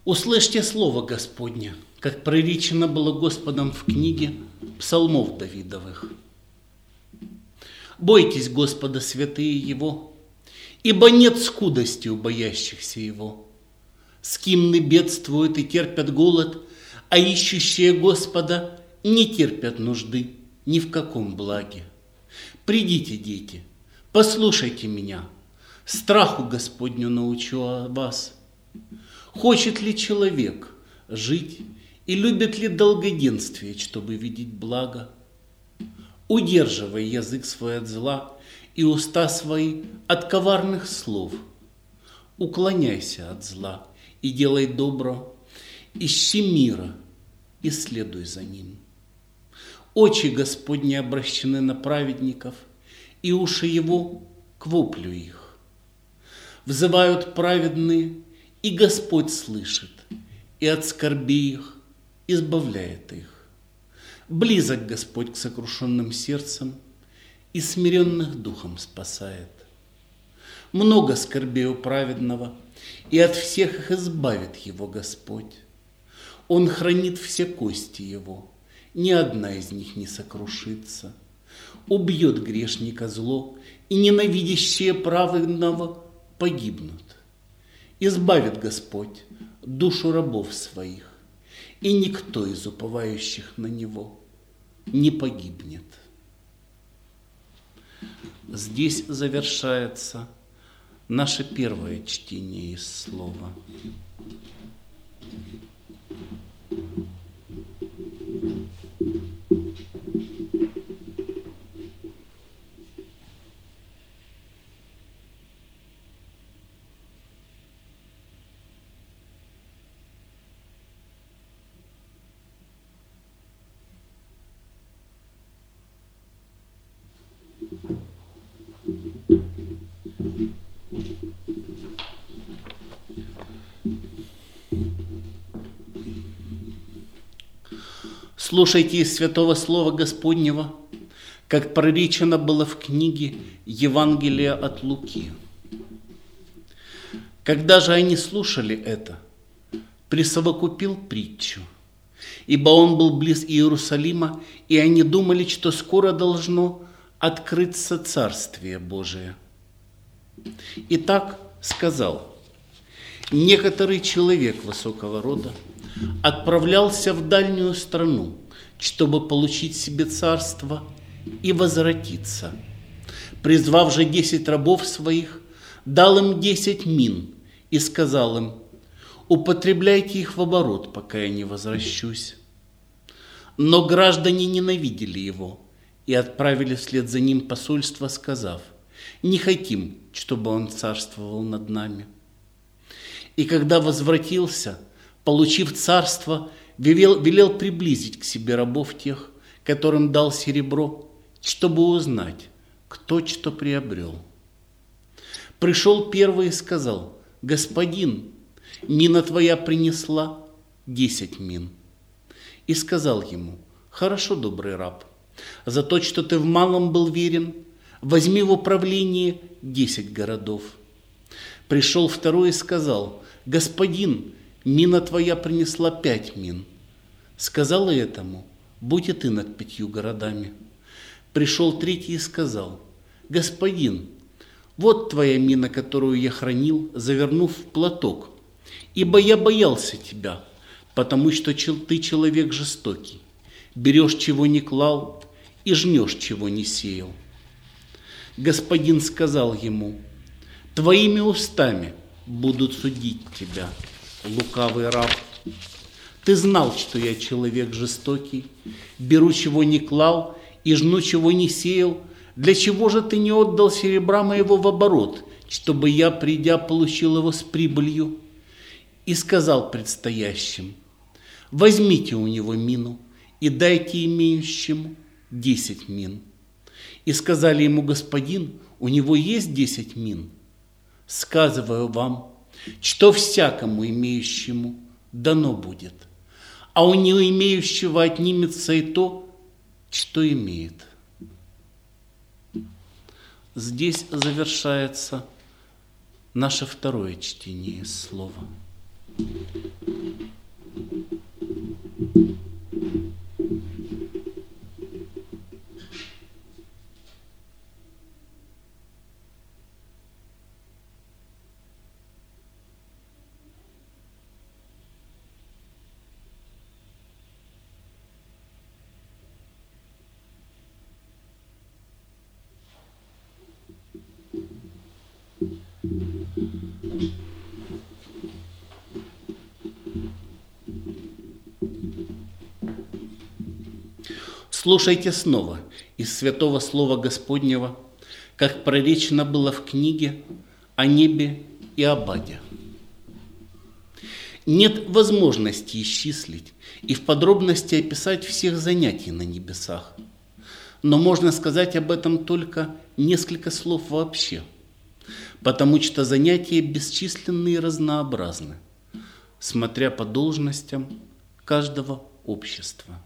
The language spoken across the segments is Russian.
Услышьте слово Господне, как проречено было Господом в книге Псалмов Давидовых. Бойтесь Господа, святые Его, ибо нет скудости у боящихся Его. Скимны бедствуют и терпят голод, а ищущие Господа не терпят нужды ни в каком благе. Придите, дети, послушайте меня, страху Господню научу вас. Хочет ли человек жить и любит ли долгоденствие, чтобы видеть благо? Удерживай язык свой от зла и уста свои от коварных слов. Уклоняйся от зла и делай добро, ищи мира и следуй за ним. Очи Господни обращены на праведников, и уши Его к воплю их. Взывают праведные, и Господь слышит, и от скорби их избавляет их. Близок Господь к сокрушенным сердцем, и смиренных духом спасает. Много скорбей у праведного, и от всех их избавит его Господь. Он хранит все кости его, ни одна из них не сокрушится. Убьет грешника зло, и ненавидящие праведного погибнут. Избавит Господь душу рабов своих, и никто из уповающих на Него не погибнет. Здесь завершается наше первое чтение из Слова. Слушайте из святого слова Господнего, как проречено было в книге Евангелия от Луки. Когда же они слушали это, присовокупил притчу, ибо он был близ Иерусалима, и они думали, что скоро должно открыться Царствие Божие. Итак, сказал: некоторый человек высокого рода отправлялся в дальнюю страну, чтобы получить себе царство и возвратиться. Призвав же 10 рабов своих, дал им 10 мин и сказал им: употребляйте их в оборот, пока я не возвращусь. Но граждане ненавидели его и отправили вслед за ним посольство, сказав: не хотим, чтобы он царствовал над нами. И когда возвратился, получив царство, велел приблизить к себе рабов тех, которым дал серебро, чтобы узнать, кто что приобрел. Пришел первый и сказал: господин, мина твоя принесла 10 мин. И сказал ему: хорошо, добрый раб, за то, что ты в малом был верен, возьми в управление 10 городов. Пришел второй и сказал: господин, мина твоя принесла 5 мин. Сказал и этому: будь и ты над 5 городами. Пришел третий и сказал: господин, вот твоя мина, которую я хранил, завернув в платок, ибо я боялся тебя, потому что ты человек жестокий, берешь, чего не клал, и жнешь, чего не сеял. Господин сказал ему: твоими устами будут судить тебя, лукавый раб. Ты знал, что я человек жестокий, беру, чего не клал, и жну, чего не сеял. Для чего же ты не отдал серебра моего в оборот, чтобы я, придя, получил его с прибылью? И сказал предстоящим: возьмите у него мину и дайте имеющему 10 мин. И сказали ему: господин, у него есть 10 мин. Сказываю вам, что всякому имеющему дано будет, а у не имеющего отнимется и то, что имеет. Здесь завершается наше второе чтение слова. Слушайте снова из святого слова Господнего, как проречено было в книге о небе и об аде. Нет возможности исчислить и в подробности описать всех занятий на небесах, но можно сказать об этом только несколько слов вообще, потому что занятия бесчисленны и разнообразны, смотря по должностям каждого общества.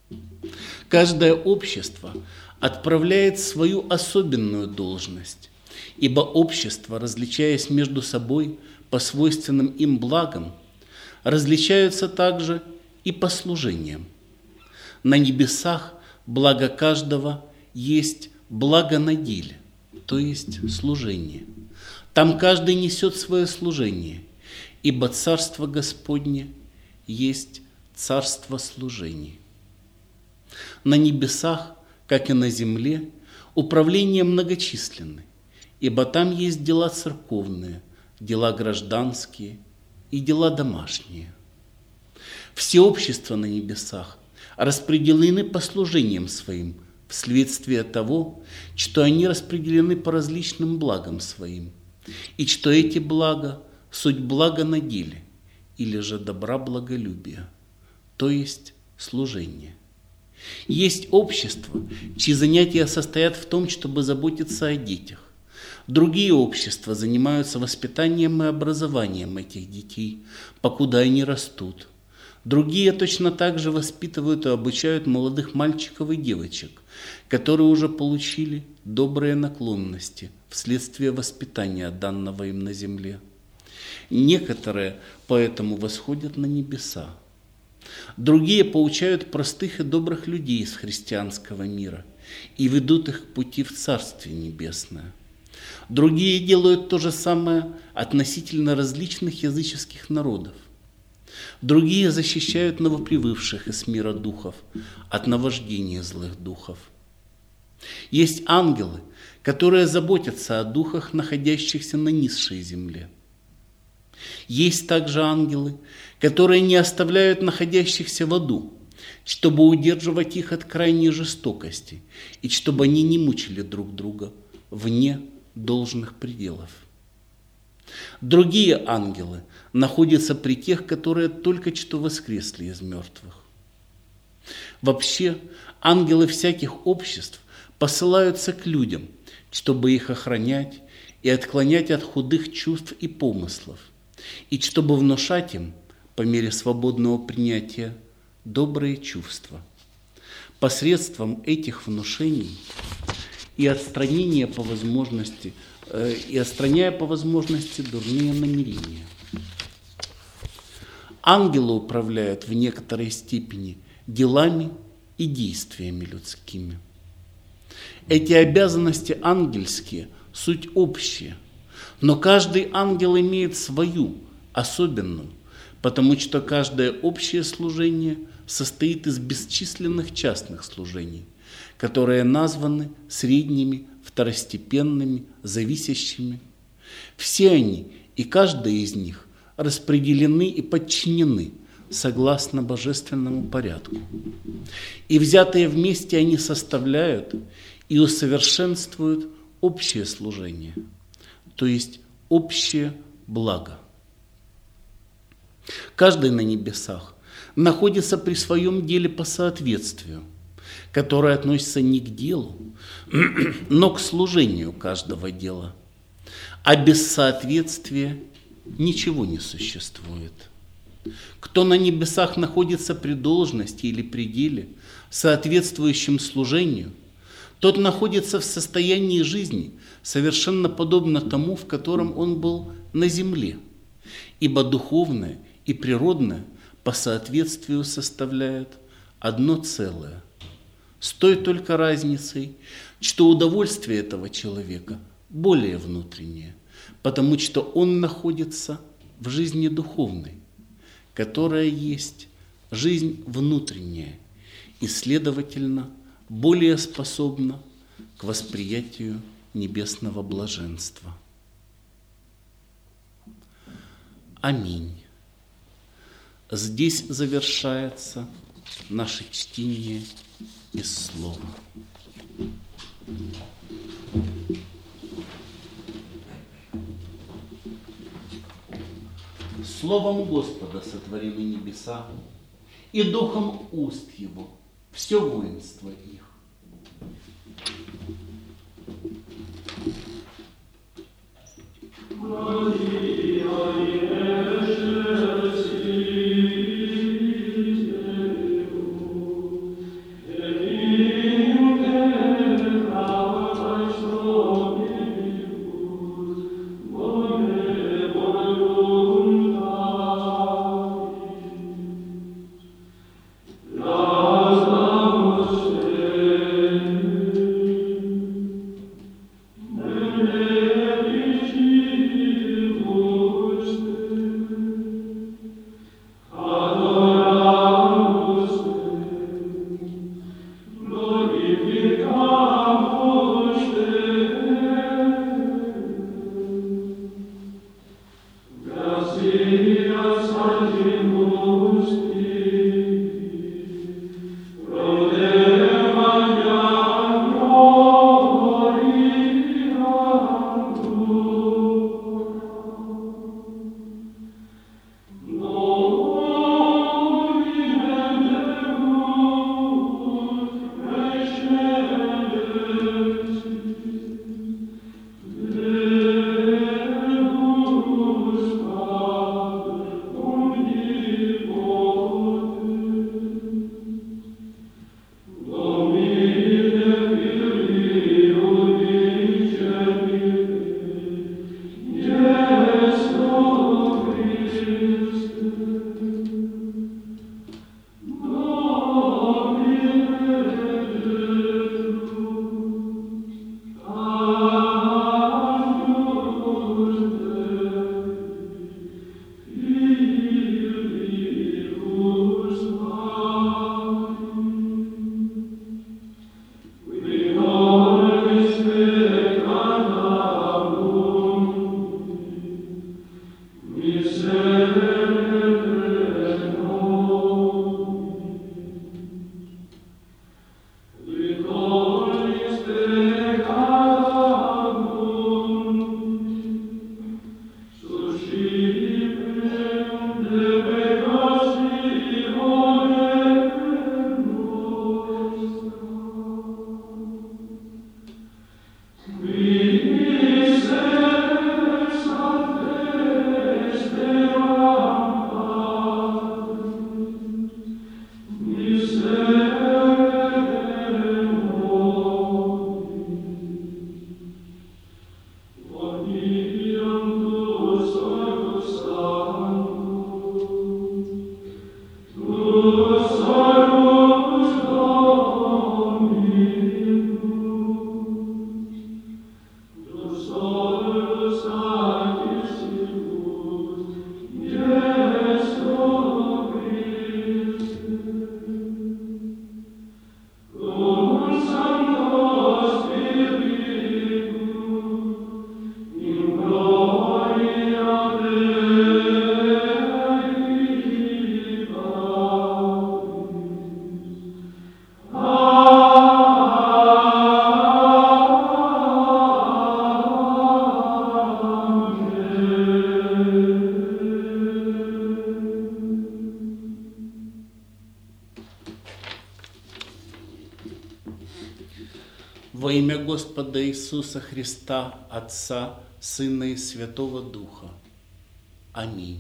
Каждое общество отправляет свою особенную должность, ибо общества, различаясь между собой по свойственным им благам, различаются также и по служениям. На небесах благо каждого есть благо на деле, то есть служение. Там каждый несет свое служение, ибо Царство Господне есть царство служений. На небесах, как и на земле, управления многочисленны, ибо там есть дела церковные, дела гражданские и дела домашние. Все общества на небесах распределены по служениям своим вследствие того, что они распределены по различным благам своим, и что эти блага – суть блага на деле, или же добра благолюбия, то есть служение. Есть общества, чьи занятия состоят в том, чтобы заботиться о детях. Другие общества занимаются воспитанием и образованием этих детей, покуда они растут. Другие точно так же воспитывают и обучают молодых мальчиков и девочек, которые уже получили добрые наклонности вследствие воспитания, данного им на земле. Некоторые поэтому восходят на небеса. Другие поучают простых и добрых людей из христианского мира и ведут их к пути в Царствие Небесное. Другие делают то же самое относительно различных языческих народов. Другие защищают новоприбывших из мира духов от навождения злых духов. Есть ангелы, которые заботятся о духах, находящихся на низшей земле. Есть также ангелы, которые не оставляют находящихся в аду, чтобы удерживать их от крайней жестокости и чтобы они не мучили друг друга вне должных пределов. Другие ангелы находятся при тех, которые только что воскресли из мертвых. Вообще, ангелы всяких обществ посылаются к людям, чтобы их охранять и отклонять от худых чувств и помыслов, и чтобы внушать им, по мере свободного принятия, добрые чувства. Посредством этих внушений и отстраняя по возможности дурные намерения. Ангелы управляют в некоторой степени делами и действиями людскими. Эти обязанности ангельские – суть общие, но каждый ангел имеет свою, особенную, потому что каждое общее служение состоит из бесчисленных частных служений, которые названы средними, второстепенными, зависящими. Все они и каждая из них распределены и подчинены согласно божественному порядку. И взятые вместе они составляют и усовершенствуют общее служение, то есть общее благо. Каждый на небесах находится при своем деле по соответствию, которое относится не к делу, но к служению каждого дела. А без соответствия ничего не существует. Кто на небесах находится при должности или при деле, соответствующем служению, тот находится в состоянии жизни, совершенно подобно тому, в котором он был на земле, ибо духовное и природное по соответствию составляют одно целое, с той только разницей, что удовольствие этого человека более внутреннее, потому что он находится в жизни духовной, которая есть жизнь внутренняя и, следовательно, более способна к восприятию небесного блаженства. Аминь. Здесь завершается наше чтение из слова. Словом Господа сотворены небеса, и духом уст Его все воинство их. Во имя Господа Иисуса Христа, Отца, Сына и Святого Духа. Аминь.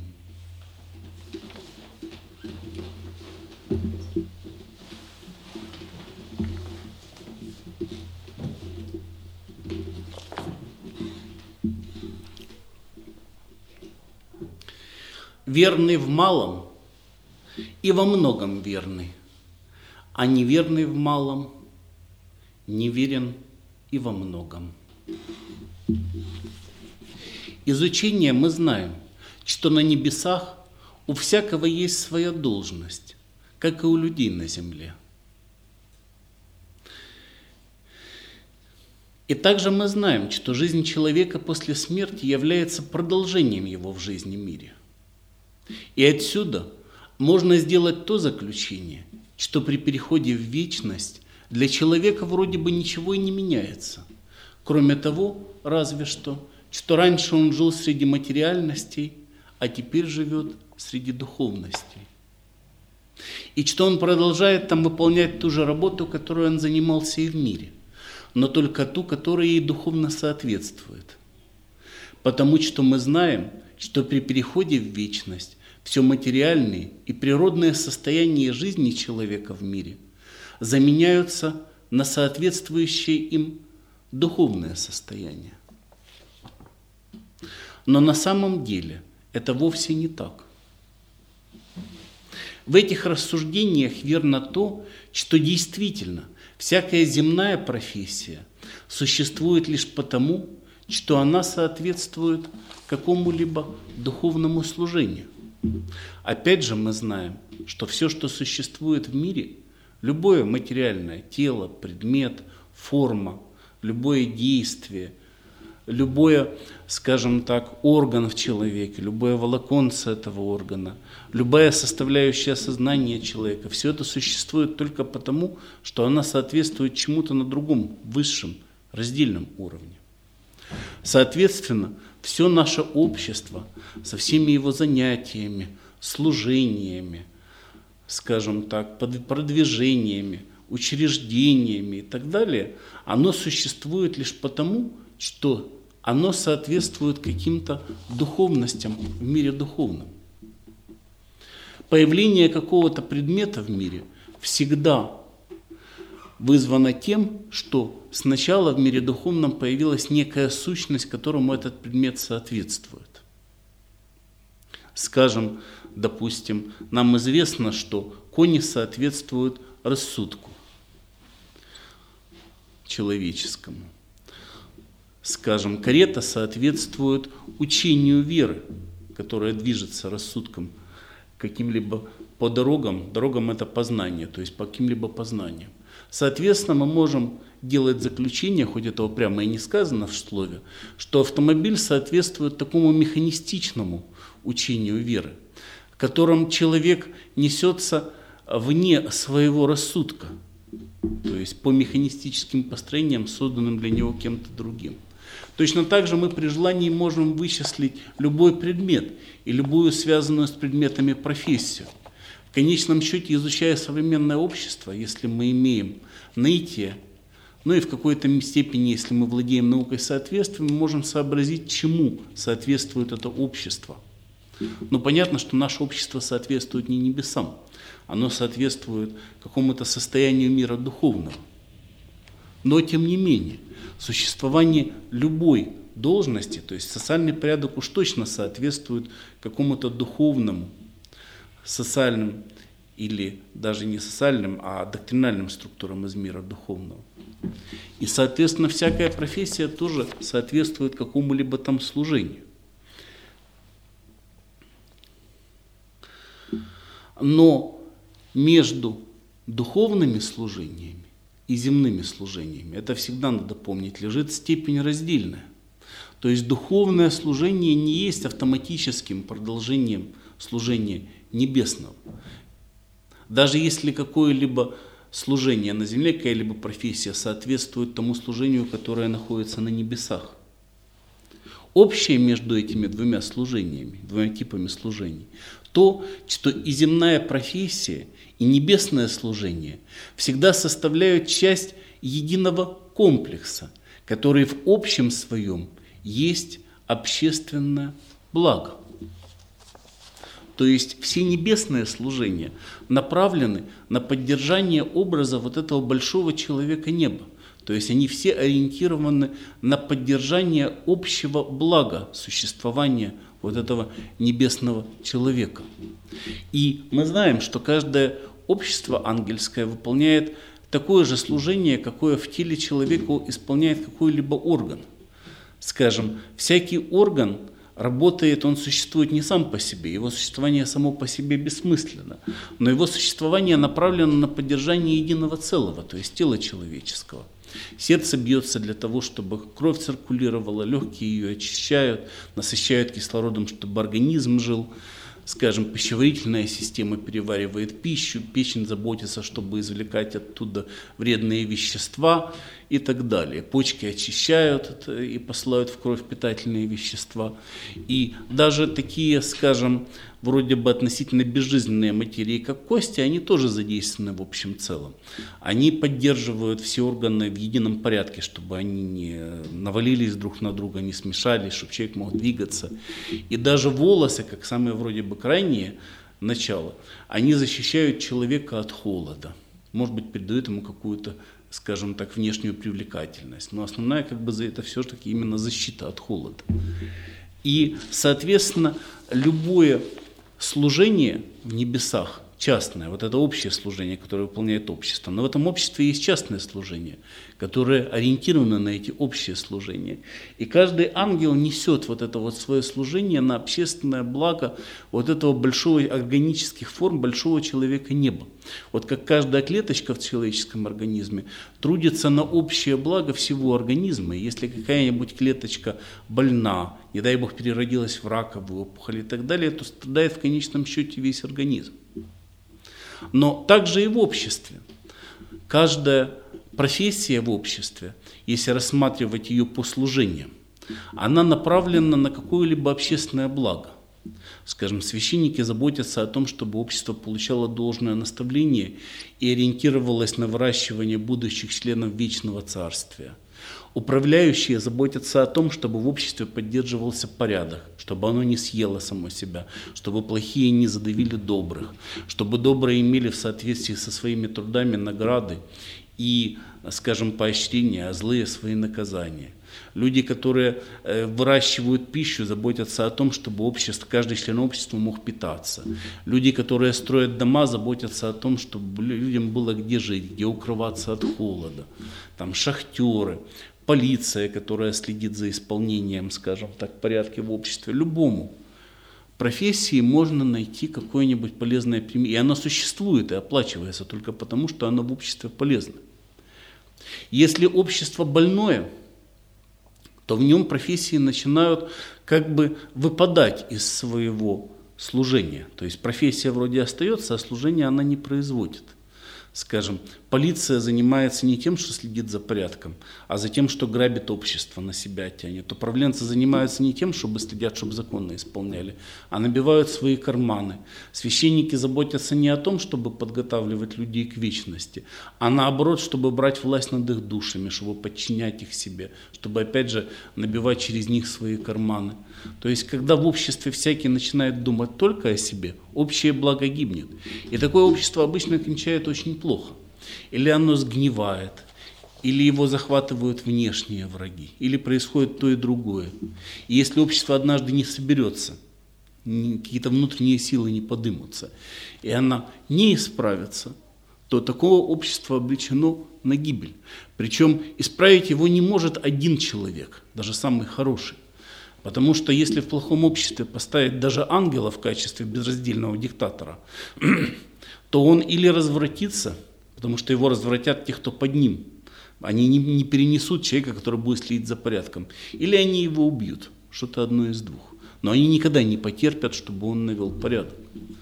Верный в малом и во многом верный, а неверный в малом неверен и во многом. Из учения мы знаем, что на небесах у всякого есть своя должность, как и у людей на земле. И также мы знаем, что жизнь человека после смерти является продолжением его в жизни мире. И отсюда можно сделать то заключение, что при переходе в вечность для человека вроде бы ничего и не меняется. Кроме того, разве что раньше он жил среди материальностей, а теперь живет среди духовностей. И что он продолжает там выполнять ту же работу, которую он занимался и в мире, но только ту, которая ей духовно соответствует. Потому что мы знаем, что при переходе в вечность все материальные и природные состояния жизни человека в мире заменяются на соответствующее им духовное состояние. Но на самом деле это вовсе не так. В этих рассуждениях верно то, что действительно всякая земная профессия существует лишь потому, что она соответствует какому-либо духовному служению. Опять же мы знаем, что все, что существует в мире, любое материальное тело, предмет, форма, любое действие, любое, скажем так, орган в человеке, любое волоконце этого органа, любая составляющая сознания человека, все это существует только потому, что она соответствует чему-то на другом, высшем, раздельном уровне. Соответственно, все наше общество со всеми его занятиями, служениями, скажем так, продвижениями, учреждениями и так далее, оно существует лишь потому, что оно соответствует каким-то духовностям в мире духовном. Появление какого-то предмета в мире всегда вызвано тем, что сначала в мире духовном появилась некая сущность, которому этот предмет соответствует. Скажем, допустим, нам известно, что кони соответствуют рассудку человеческому. Скажем, карета соответствует учению веры, которая движется рассудком каким-либо по дорогам. Дорогам это познание, то есть по каким-либо познаниям. Соответственно, мы можем делать заключение, хоть этого прямо и не сказано в слове, что автомобиль соответствует такому механистичному учению веры, в котором человек несется вне своего рассудка, то есть по механистическим построениям, созданным для него кем-то другим. Точно так же мы при желании можем вычислить любой предмет и любую связанную с предметами профессию. В конечном счете, изучая современное общество, если мы имеем наитие, ну и в какой-то степени, если мы владеем наукой соответствия, мы можем сообразить, чему соответствует это общество. Но понятно, что наше общество соответствует не небесам, оно соответствует какому-то состоянию мира духовного. Но тем не менее, существование любой должности, то есть социальный порядок уж точно соответствует какому-то духовному, социальным или даже не социальным, а доктринальным структурам из мира духовного. И, соответственно, всякая профессия тоже соответствует какому-либо там служению. Но между духовными служениями и земными служениями, это всегда надо помнить, лежит степень раздельная. То есть духовное служение не есть автоматическим продолжением служения небесного. Даже если какое-либо служение на земле, какая-либо профессия соответствует тому служению, которое находится на небесах. Общее между этими двумя служениями, двумя типами служений, то, что и земная профессия, и небесное служение всегда составляют часть единого комплекса, который в общем своем есть общественное благо. То есть все небесные служения направлены на поддержание образа вот этого большого человека неба. То есть они все ориентированы на поддержание общего блага существования вот этого небесного человека. И мы знаем, что каждое общество ангельское выполняет такое же служение, какое в теле человека исполняет какой-либо орган. Скажем, всякий орган работает, он существует не сам по себе, его существование само по себе бессмысленно, но его существование направлено на поддержание единого целого, то есть тела человеческого. Сердце бьется для того, чтобы кровь циркулировала, легкие ее очищают, насыщают кислородом, чтобы организм жил. скажем, пищеварительная система переваривает пищу, печень заботится, чтобы извлекать оттуда вредные вещества и так далее. Почки очищают это и посылают в кровь питательные вещества. И даже такие, скажем, вроде бы относительно безжизненные материи, как кости, они тоже задействованы в общем целом. Они поддерживают все органы в едином порядке, чтобы они не навалились друг на друга, не смешались, чтобы человек мог двигаться. И даже волосы, как самые вроде бы крайние начало, они защищают человека от холода. Может быть, придают ему какую-то, скажем так, внешнюю привлекательность. Но основная как бы за это все-таки именно защита от холода. И, соответственно, любое служение в небесах, частное, вот это общее служение, которое выполняет общество. Но в этом обществе есть частное служение, которое ориентировано на эти общие служения. И каждый ангел несет вот это вот свое служение на общественное благо вот этого большого органических форм большого человека неба. Вот как каждая клеточка в человеческом организме трудится на общее благо всего организма. И если какая-нибудь клеточка больна, не дай бог переродилась в раковую опухоль и так далее, то страдает в конечном счете весь организм. Но также и в обществе. Каждая профессия в обществе, если рассматривать ее по служениям, она направлена на какое-либо общественное благо. Скажем, священники заботятся о том, чтобы общество получало должное наставление и ориентировалось на выращивание будущих членов вечного царствия. Управляющие заботятся о том, чтобы в обществе поддерживался порядок, чтобы оно не съело само себя, чтобы плохие не задавили добрых, чтобы добрые имели в соответствии со своими трудами награды и, скажем, поощрения, а злые свои наказания. Люди, которые выращивают пищу, заботятся о том, чтобы общество, каждый член общества мог питаться. Люди, которые строят дома, заботятся о том, чтобы людям было где жить, где укрываться от холода. Там шахтеры, полиция, которая следит за исполнением, скажем так, порядка в обществе. Любому профессии можно найти какое-нибудь полезное применение. И оно существует и оплачивается только потому, что оно в обществе полезно. Если общество больное, то в нем профессии начинают как бы выпадать из своего служения. То есть профессия вроде остается, а служение она не производит. Скажем, полиция занимается не тем, что следит за порядком, а за тем, что грабит общество, на себя тянет. Управленцы занимаются не тем, чтобы следят, чтобы законы исполняли, а набивают свои карманы. Священники заботятся не о том, чтобы подготавливать людей к вечности, а наоборот, чтобы брать власть над их душами, чтобы подчинять их себе, чтобы опять же набивать через них свои карманы. То есть, когда в обществе всякий начинает думать только о себе, общее благо гибнет. И такое общество обычно кончает очень плохо. Или оно сгнивает, или его захватывают внешние враги, или происходит то и другое. И если общество однажды не соберется, какие-то внутренние силы не подымутся, и она не исправится, то такое общество обречено на гибель. Причем исправить его не может один человек, даже самый хороший. Потому что если в плохом обществе поставить даже ангела в качестве безраздельного диктатора, то он или развратится, потому что его развратят те, кто под ним. Они не перенесут человека, который будет следить за порядком. Или они его убьют, что-то одно из двух. Но они никогда не потерпят, чтобы он навел порядок.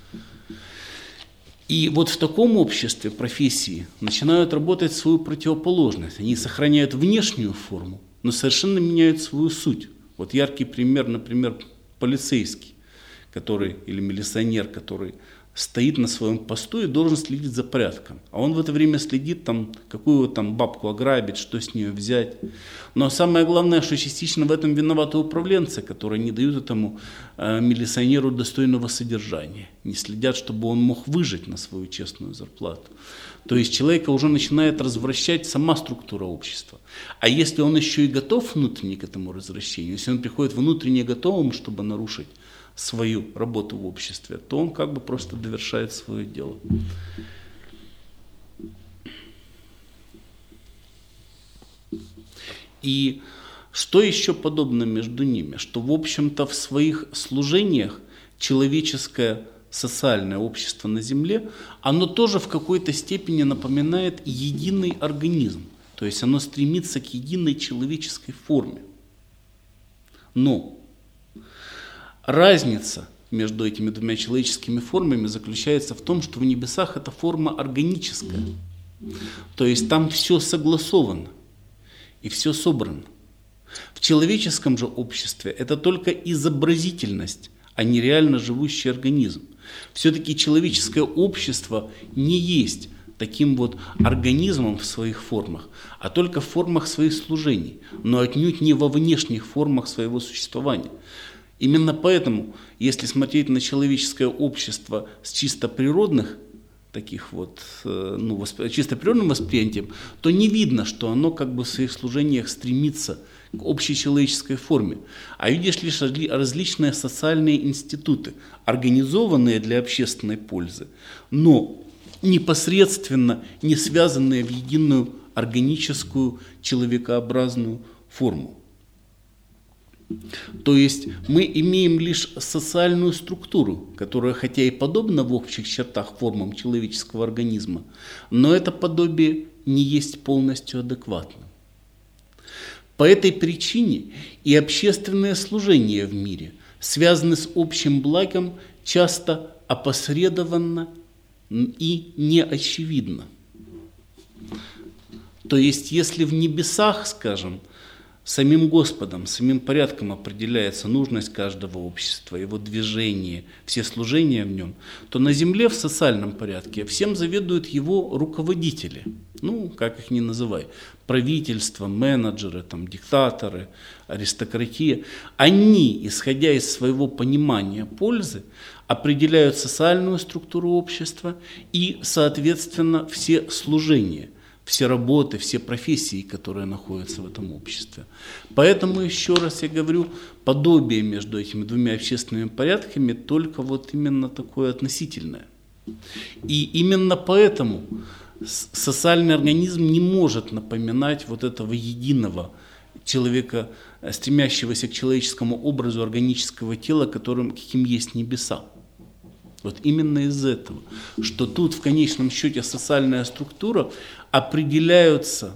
И вот в таком обществе профессии начинают работать свою противоположность. Они сохраняют внешнюю форму, но совершенно меняют свою суть. Вот яркий пример, например, полицейский, или милиционер, который стоит на своем посту и должен следить за порядком. А он в это время следит, какую бабку ограбить, что с нее взять. Но самое главное, что частично в этом виноваты управленцы, которые не дают этому милиционеру достойного содержания. Не следят, чтобы он мог выжить на свою честную зарплату. То есть человека уже начинает развращать сама структура общества. А если он еще и готов внутренне к этому развращению, если он приходит внутренне готовым, чтобы нарушить свою работу в обществе, то он как бы просто довершает свое дело. И что еще подобно между ними? Что, в общем-то, в своих служениях человеческое социальное общество на Земле, оно тоже в какой-то степени напоминает единый организм. То есть оно стремится к единой человеческой форме. Но разница между этими двумя человеческими формами заключается в том, что в небесах эта форма органическая. То есть там все согласовано и все собрано. В человеческом же обществе это только изобразительность, а не реально живущий организм. Все-таки человеческое общество не есть таким вот организмом в своих формах, а только в формах своих служений, но отнюдь не во внешних формах своего существования. Именно поэтому, если смотреть на человеческое общество с чисто природных, таких вот, чисто природным восприятием, то не видно, что оно как бы в своих служениях стремится к общечеловеческой форме. А видишь лишь различные социальные институты, организованные для общественной пользы, но непосредственно не связанные в единую органическую человекообразную форму. То есть мы имеем лишь социальную структуру, которая хотя и подобна в общих чертах формам человеческого организма, но это подобие не есть полностью адекватно. По этой причине и общественные служения в мире связаны с общим благом часто опосредованно и неочевидно. То есть если в небесах, скажем, самим Господом, самим порядком определяется нужность каждого общества, его движение, все служения в нем, то на земле в социальном порядке всем заведуют его руководители, как их ни называй, правительство, менеджеры, диктаторы, аристократия. Они, исходя из своего понимания пользы, определяют социальную структуру общества и, соответственно, все служения, все работы, все профессии, которые находятся в этом обществе. Поэтому, еще раз я говорю, подобие между этими двумя общественными порядками только вот именно такое относительное. И именно поэтому социальный организм не может напоминать вот этого единого человека, стремящегося к человеческому образу органического тела, каким есть небеса. Вот именно из этого, что тут в конечном счете социальная структура определяется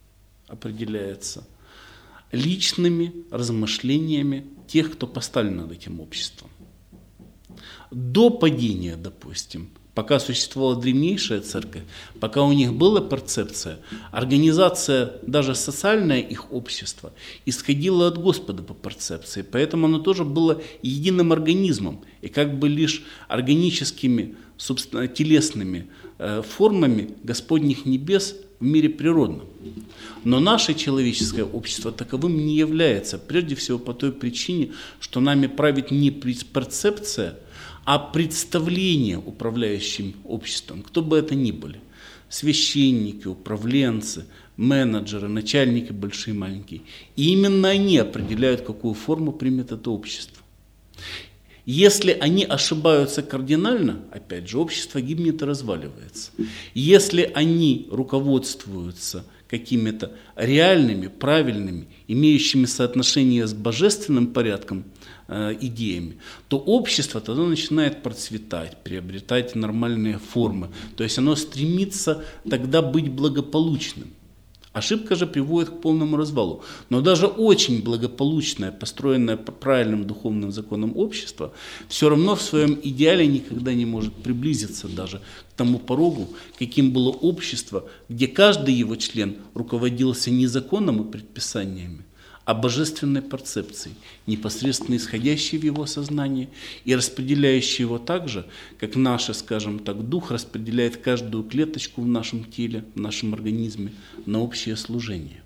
личными размышлениями тех, кто поставлен над этим обществом. До падения, допустим, пока существовала древнейшая церковь, пока у них была перцепция, организация, даже социальное их общество, исходила от Господа по перцепции, поэтому оно тоже было единым организмом и как бы лишь органическими, собственно, телесными формами Господних небес в мире природном. Но наше человеческое общество таковым не является, прежде всего по той причине, что нами правит не перцепция, а представление управляющим обществом, кто бы это ни были. Священники, управленцы, менеджеры, начальники большие и маленькие. И именно они определяют, какую форму примет это общество. Если они ошибаются кардинально, опять же, общество гибнет и разваливается. Если они руководствуются какими-то реальными, правильными, имеющими соотношение с божественным порядком идеями, то общество тогда начинает процветать, приобретать нормальные формы. То есть оно стремится тогда быть благополучным. Ошибка же приводит к полному развалу. Но даже очень благополучное, построенное по правильным духовным законам общество, все равно в своем идеале никогда не может приблизиться даже к тому порогу, каким было общество, где каждый его член руководился не законом и предписаниями, а божественной перцепцией, непосредственно исходящей в его сознание и распределяющей его так же, как наш, скажем так, дух распределяет каждую клеточку в нашем теле, в нашем организме на общее служение.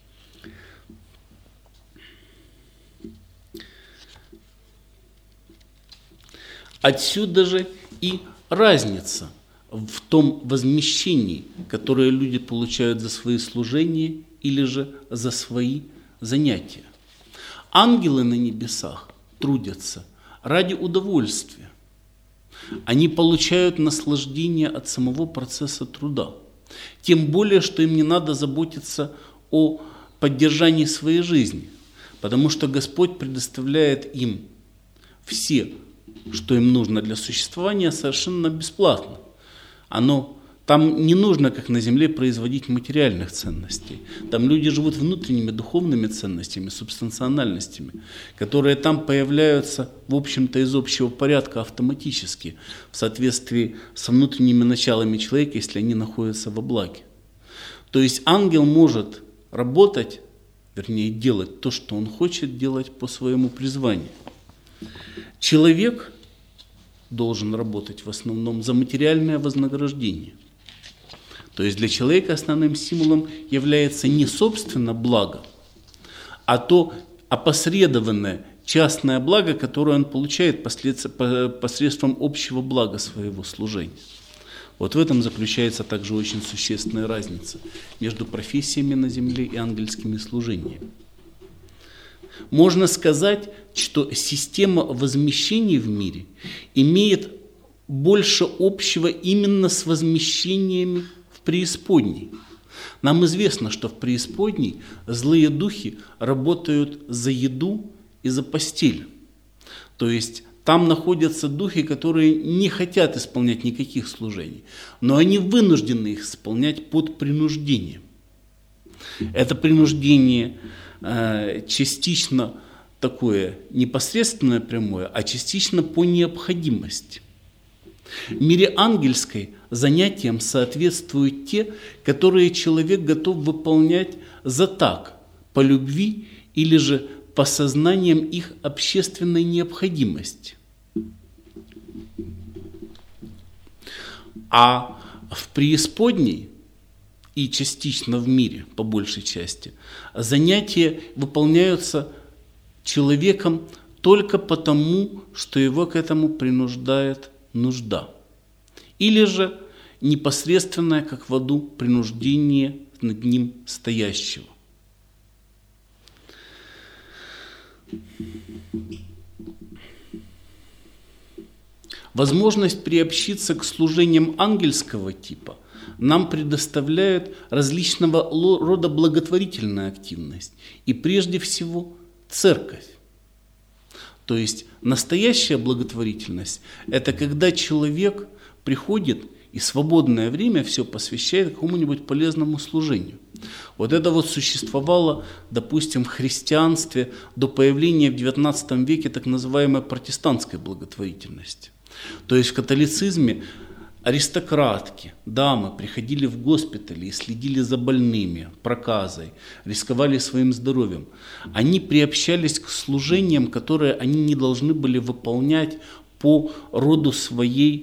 Отсюда же и разница в том возмещении, которое люди получают за свои служения или же за свои занятия. Ангелы на небесах трудятся ради удовольствия. Они получают наслаждение от самого процесса труда. Тем более, что им не надо заботиться о поддержании своей жизни, потому что Господь предоставляет им все, что им нужно для существования, совершенно бесплатно. Оно Там не нужно, как на земле, производить материальных ценностей. Там люди живут внутренними духовными ценностями, субстанциональностями, которые там появляются, в общем-то, из общего порядка автоматически, в соответствии со внутренними началами человека, если они находятся во благе. То есть ангел может работать, вернее, делать то, что он хочет делать по своему призванию. Человек должен работать в основном за материальное вознаграждение. То есть для человека основным стимулом является не собственно благо, а то опосредованное частное благо, которое он получает посредством общего блага своего служения. Вот в этом заключается также очень существенная разница между профессиями на земле и ангельскими служениями. Можно сказать, что система возмещений в мире имеет больше общего именно с возмещениями в преисподней. Нам известно, что в преисподней злые духи работают за еду и за постель. То есть там находятся духи, которые не хотят исполнять никаких служений, но они вынуждены их исполнять под принуждением. Это принуждение частично такое непосредственное прямое, а частично по необходимости. В мире ангельской занятиям соответствуют те, которые человек готов выполнять за так, по любви или же по сознаниям их общественной необходимости. А в преисподней и частично в мире, по большей части, занятия выполняются человеком только потому, что его к этому принуждает нужда. Или же непосредственное, как в аду, принуждение над ним стоящего. Возможность приобщиться к служениям ангельского типа нам предоставляет различного рода благотворительная активность и прежде всего церковь. То есть настоящая благотворительность – это когда человек приходит и свободное время все посвящает какому-нибудь полезному служению. Вот это вот существовало, допустим, в христианстве до появления в XIX веке так называемой протестантской благотворительности. То есть в католицизме аристократки, дамы приходили в госпитали и следили за больными, проказой, рисковали своим здоровьем. Они приобщались к служениям, которые они не должны были выполнять по роду своей,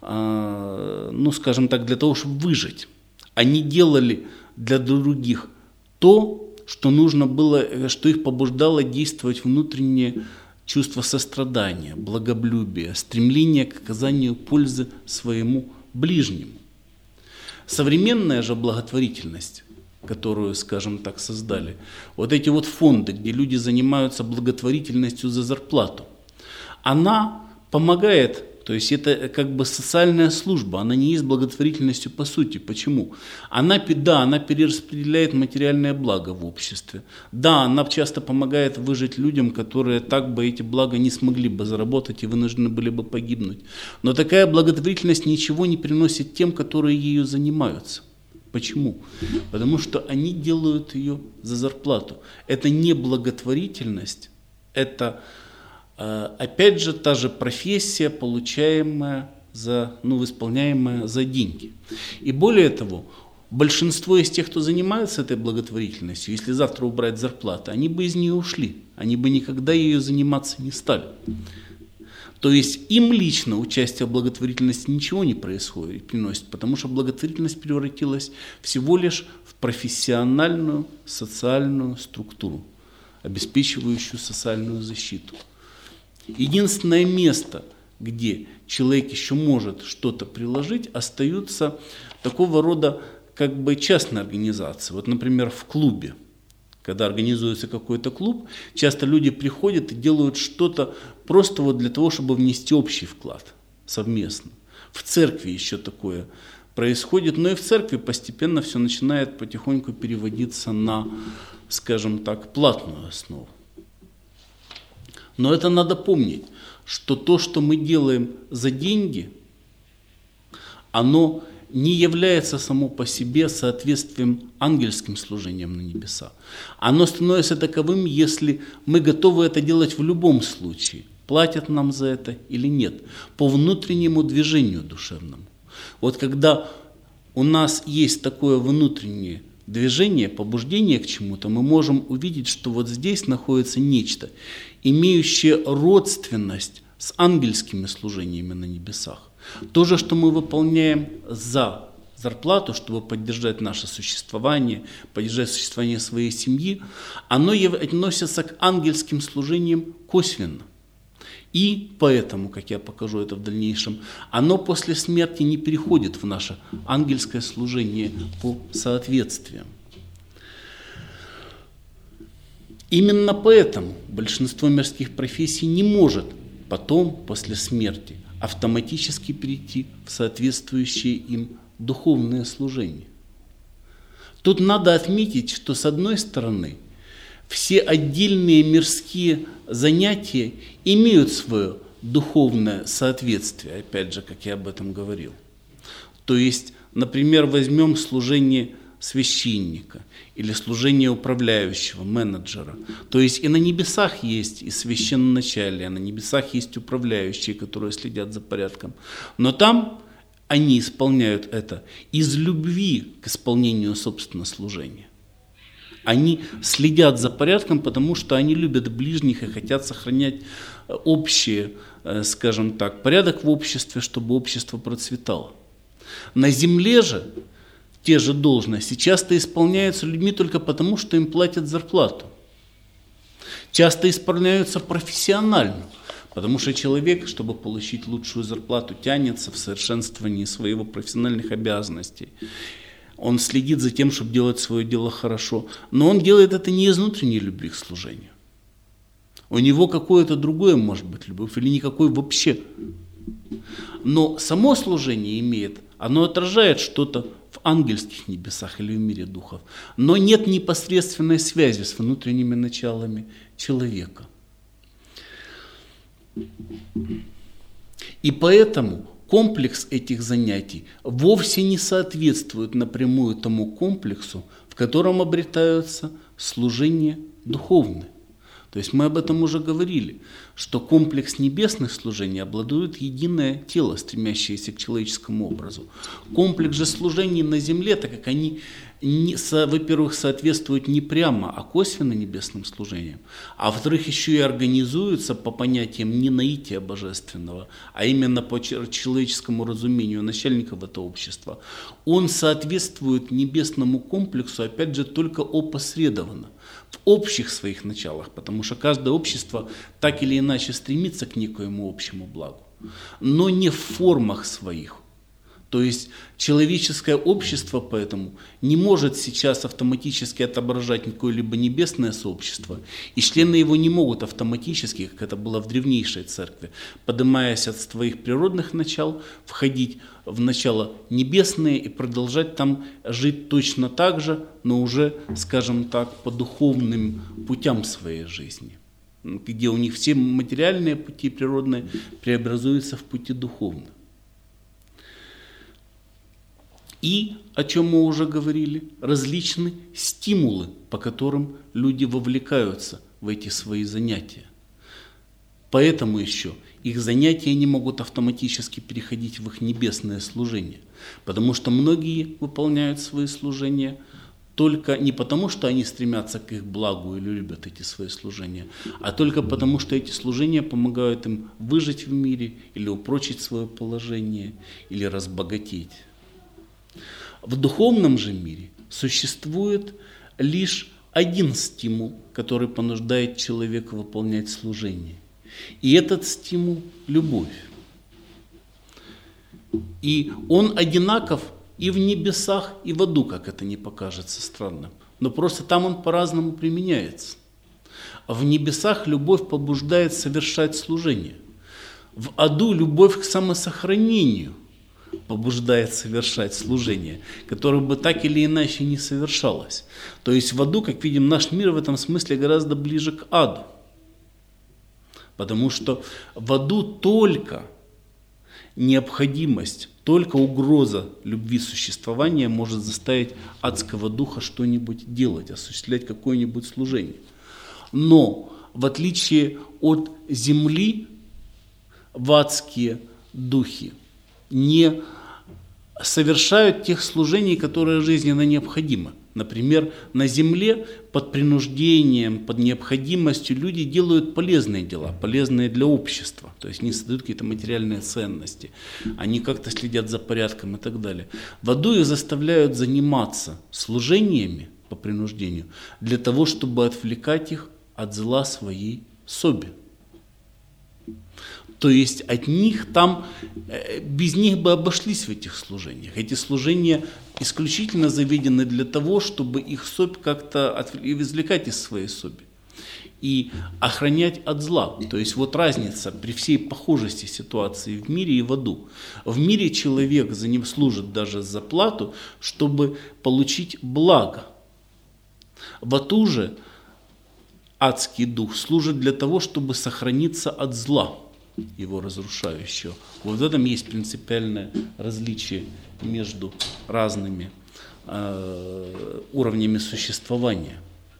скажем так, для того, чтобы выжить. Они делали для других то, что нужно было, что их побуждало действовать внутреннее чувство сострадания, благолюбия, стремление к оказанию пользы своему ближнему. Современная же благотворительность, которую, скажем так, создали, вот эти вот фонды, где люди занимаются благотворительностью за зарплату, она помогает, то есть это как бы социальная служба, она не есть благотворительностью по сути. Почему? Она перераспределяет материальное благо в обществе. Да, она часто помогает выжить людям, которые так бы эти блага не смогли бы заработать и вынуждены были бы погибнуть. Но такая благотворительность ничего не приносит тем, которые ею занимаются. Почему? Потому что они делают ее за зарплату. Это не благотворительность, это опять же та же профессия, получаемая исполняемая за деньги. И более того, большинство из тех, кто занимается этой благотворительностью, если завтра убрать зарплату, они бы из нее ушли, они бы никогда ею заниматься не стали. То есть им лично участие в благотворительности ничего не происходит, приносит, потому что благотворительность превратилась всего лишь в профессиональную социальную структуру, обеспечивающую социальную защиту. Единственное место, где человек еще может что-то приложить, остаются такого рода как бы частные организации. Вот, например, в клубе, когда организуется какой-то клуб, часто люди приходят и делают что-то просто вот для того, чтобы внести общий вклад совместно. В церкви еще такое происходит, но и в церкви постепенно все начинает потихоньку переводиться на, скажем так, платную основу. Но это надо помнить, что то, что мы делаем за деньги, оно не является само по себе соответствием ангельским служениям на небеса. Оно становится таковым, если мы готовы это делать в любом случае, платят нам за это или нет, по внутреннему движению душевному. Вот когда у нас есть такое внутреннее движение, побуждение к чему-то, мы можем увидеть, что вот здесь находится нечто, имеющее родственность с ангельскими служениями на небесах. То же, что мы выполняем за зарплату, чтобы поддержать наше существование, поддержать существование своей семьи, оно относится к ангельским служениям косвенно. И поэтому, как я покажу это в дальнейшем, оно после смерти не переходит в наше ангельское служение по соответствиям. Именно поэтому большинство мирских профессий не может потом, после смерти, автоматически перейти в соответствующие им духовное служение. Тут надо отметить, что с одной стороны, все отдельные мирские занятия имеют свое духовное соответствие, опять же, как я об этом говорил. То есть, например, возьмем служение священника или служение управляющего, менеджера. То есть и на небесах есть и священноначалие, на небесах есть управляющие, которые следят за порядком. Но там они исполняют это из любви к исполнению собственного служения. Они следят за порядком, потому что они любят ближних и хотят сохранять общий, скажем так, порядок в обществе, чтобы общество процветало. На земле же те же должности часто исполняются людьми только потому, что им платят зарплату. Часто исполняются профессионально, потому что человек, чтобы получить лучшую зарплату, тянется в совершенствовании своих профессиональных обязанностей. Он следит за тем, чтобы делать свое дело хорошо. Но он делает это не из внутренней любви к служению. У него какое-то другое может быть любовь или никакой вообще. Но само служение имеет, оно отражает что-то в ангельских небесах или в мире духов. Но нет непосредственной связи с внутренними началами человека. И поэтому комплекс этих занятий вовсе не соответствует напрямую тому комплексу, в котором обретаются служения духовные. То есть мы об этом уже говорили, что комплекс небесных служений обладает единое тело, стремящееся к человеческому образу. Комплекс же служений на земле, так как они, во-первых, соответствуют не прямо, а косвенно небесным служениям, а во-вторых, еще и организуются по понятиям не наития божественного, а именно по человеческому разумению начальников этого общества, он соответствует небесному комплексу, опять же, только опосредованно, в общих своих началах, потому что каждое общество так или иначе стремится к некоему общему благу, но не в формах своих. То есть человеческое общество поэтому не может сейчас автоматически отображать какое-либо небесное сообщество, и члены его не могут автоматически, как это было в древнейшей церкви, поднимаясь от своих природных начал, входить в начало небесное и продолжать там жить точно так же, но уже, скажем так, по духовным путям своей жизни, где у них все материальные пути природные преобразуются в пути духовные. И, о чем мы уже говорили, различные стимулы, по которым люди вовлекаются в эти свои занятия. Поэтому еще их занятия не могут автоматически переходить в их небесное служение, потому что многие выполняют свои служения только не потому, что они стремятся к их благу или любят эти свои служения, а только потому, что эти служения помогают им выжить в мире или упрочить свое положение, или разбогатеть. В духовном же мире существует лишь один стимул, который понуждает человека выполнять служение. И этот стимул – любовь. И он одинаков и в небесах, и в аду, как это не покажется странным. Но просто там он по-разному применяется. В небесах любовь побуждает совершать служение. В аду любовь к самосохранению побуждает совершать служение, которое бы так или иначе не совершалось. То есть в аду, как видим, наш мир в этом смысле гораздо ближе к аду. Потому что в аду только необходимость, только угроза любви существования может заставить адского духа что-нибудь делать, осуществлять какое-нибудь служение. Но в отличие от земли, адские духи не совершают тех служений, которые жизненно необходимы. Например, на земле под принуждением, под необходимостью люди делают полезные дела, полезные для общества. То есть они создают какие-то материальные ценности, они как-то следят за порядком и так далее. В аду их заставляют заниматься служениями по принуждению для того, чтобы отвлекать их от зла своей соби. То есть от них там, без них бы обошлись в этих служениях. Эти служения исключительно заведены для того, чтобы их собь как-то извлекать из своей соби и охранять от зла. То есть вот разница при всей похожести ситуации в мире и в аду. В мире человек за ним служит даже за плату, чтобы получить благо. В аду же адский дух служит для того, чтобы сохраниться от зла, его разрушающего. Вот в этом есть принципиальное различие между разными уровнями существования.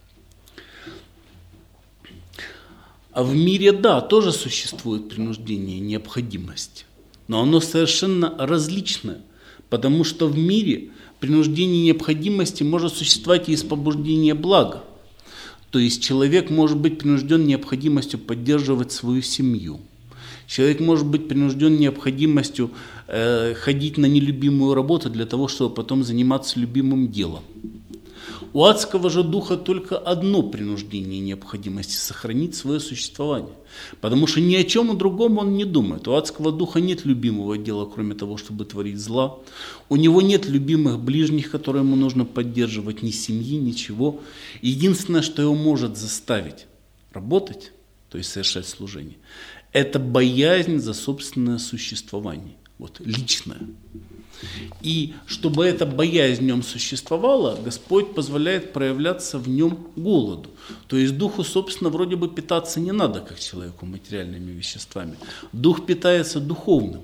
А в мире, да, тоже существует принуждение, необходимость, но оно совершенно различное, потому что в мире принуждение необходимости может существовать и из побуждения блага. То есть человек может быть принужден необходимостью поддерживать свою семью. Человек может быть принужден необходимостью ходить на нелюбимую работу для того, чтобы потом заниматься любимым делом. У адского же духа только одно принуждение необходимости – сохранить свое существование. Потому что ни о чем другом он не думает. У адского духа нет любимого дела, кроме того, чтобы творить зла. У него нет любимых ближних, которые ему нужно поддерживать, ни семьи, ничего. Единственное, что его может заставить работать, то есть совершать служение, это боязнь за собственное существование, вот, личное. И чтобы эта боязнь в нем существовала, Господь позволяет проявляться в нем голоду. То есть духу, собственно, вроде бы питаться не надо, как человеку, материальными веществами. Дух питается духовным.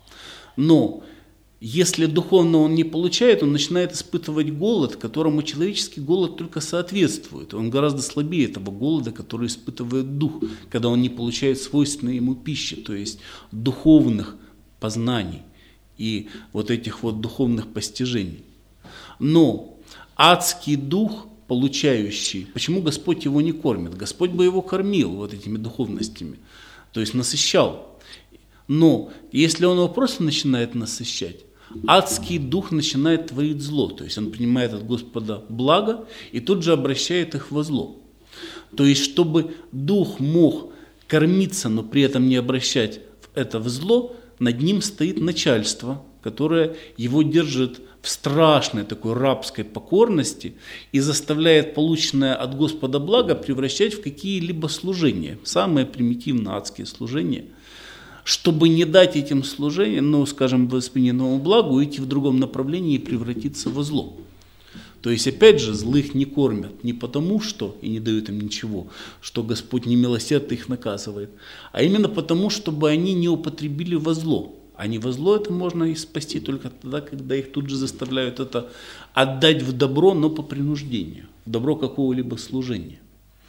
Но если духовно он не получает, он начинает испытывать голод, которому человеческий голод только соответствует. Он гораздо слабее этого голода, который испытывает дух, когда он не получает свойственной ему пищи, то есть духовных познаний и вот этих вот духовных постижений. Но адский дух, получающий, почему Господь его не кормит? Господь бы его кормил вот этими духовностями, то есть насыщал. Но если он его просто начинает насыщать, адский дух начинает творить зло, то есть он принимает от Господа благо и тут же обращает их во зло. То есть чтобы дух мог кормиться, но при этом не обращать это в зло, над ним стоит начальство, которое его держит в страшной такой рабской покорности и заставляет полученное от Господа благо превращать в какие-либо служения, самые примитивные адские служения, чтобы не дать этим служениям, ну, скажем, воспринятому благу, идти в другом направлении и превратиться во зло. То есть, опять же, злых не кормят не потому, что, и не дают им ничего, что Господь немилосердно их наказывает, а именно потому, чтобы они не употребили во зло. А не во зло это можно и спасти только тогда, когда их тут же заставляют это отдать в добро, но по принуждению, в добро какого-либо служения.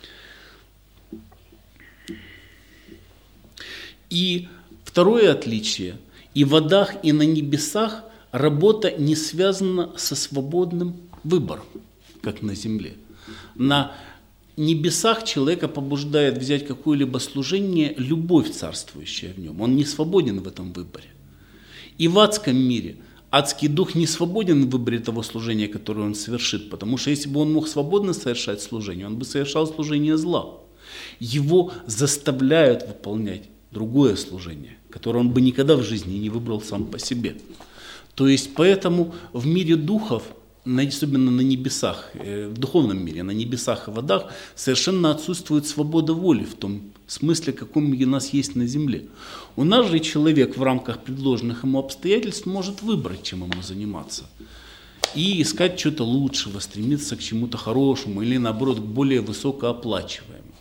И второе отличие. И в адах, и на небесах работа не связана со свободным выбором, как на земле. На небесах человека побуждает взять какое-либо служение любовь, царствующая в нем. Он не свободен в этом выборе. И в адском мире адский дух не свободен в выборе того служения, которое он совершит, потому что если бы он мог свободно совершать служение, он бы совершал служение зла. Его заставляют выполнять другое служение, которое он бы никогда в жизни не выбрал сам по себе. То есть поэтому в мире духов, особенно на небесах, в духовном мире, на небесах и в адах, совершенно отсутствует свобода воли в том смысле, каком у нас есть на земле. У нас же человек в рамках предложенных ему обстоятельств может выбрать, чем ему заниматься. И искать что-то лучшего, стремиться к чему-то хорошему или, наоборот, к более высокооплачиваемому.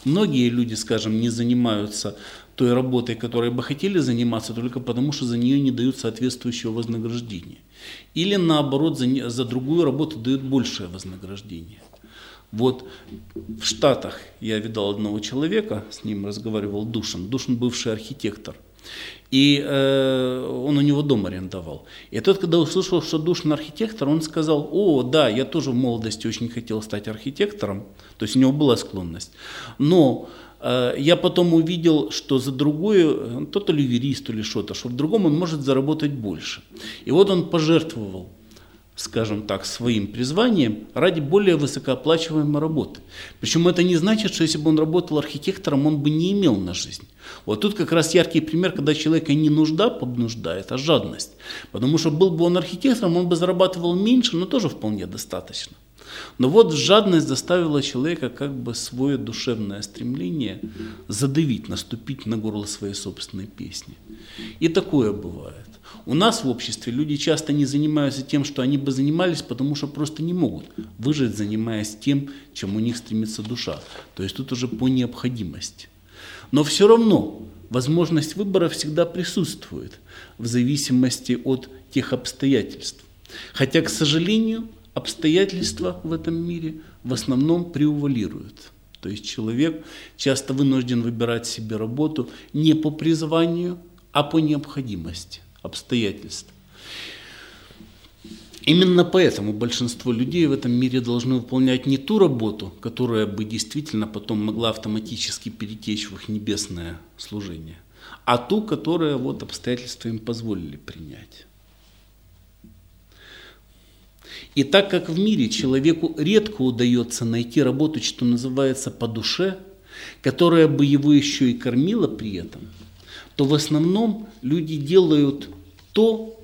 Многие люди, скажем, не занимаются той работой, которой бы хотели заниматься, только потому, что за нее не дают соответствующего вознаграждения. Или наоборот, за другую работу дают большее вознаграждение. Вот в Штатах я видал одного человека, с ним разговаривал Душин. Душин бывший архитектор. И он у него дом арендовал. И тот, когда услышал, что Душин архитектор, он сказал: о, да, я тоже в молодости очень хотел стать архитектором. То есть у него была склонность. Но я потом увидел, что за другое, то ли юрист, то ли что-то, что в другом он может заработать больше. И вот он пожертвовал, скажем так, своим призванием ради более высокооплачиваемой работы. Причем это не значит, что если бы он работал архитектором, он бы не имел на жизнь. Вот тут как раз яркий пример, когда человека не нужда побуждает, а жадность. Потому что был бы он архитектором, он бы зарабатывал меньше, но тоже вполне достаточно. Но вот жадность заставила человека как бы свое душевное стремление задавить, наступить на горло своей собственной песни. И такое бывает. У нас в обществе люди часто не занимаются тем, что они бы занимались, потому что просто не могут выжить, занимаясь тем, чем у них стремится душа. То есть тут уже по необходимости. Но все равно возможность выбора всегда присутствует в зависимости от тех обстоятельств. Хотя, к сожалению, обстоятельства в этом мире в основном преувалируют. То есть человек часто вынужден выбирать себе работу не по призванию, а по необходимости обстоятельств. Именно поэтому большинство людей в этом мире должны выполнять не ту работу, которая бы действительно потом могла автоматически перетечь в их небесное служение, а ту, которую вот обстоятельства им позволили принять. И так как в мире человеку редко удается найти работу, что называется, по душе, которая бы его еще и кормила при этом, то в основном люди делают то,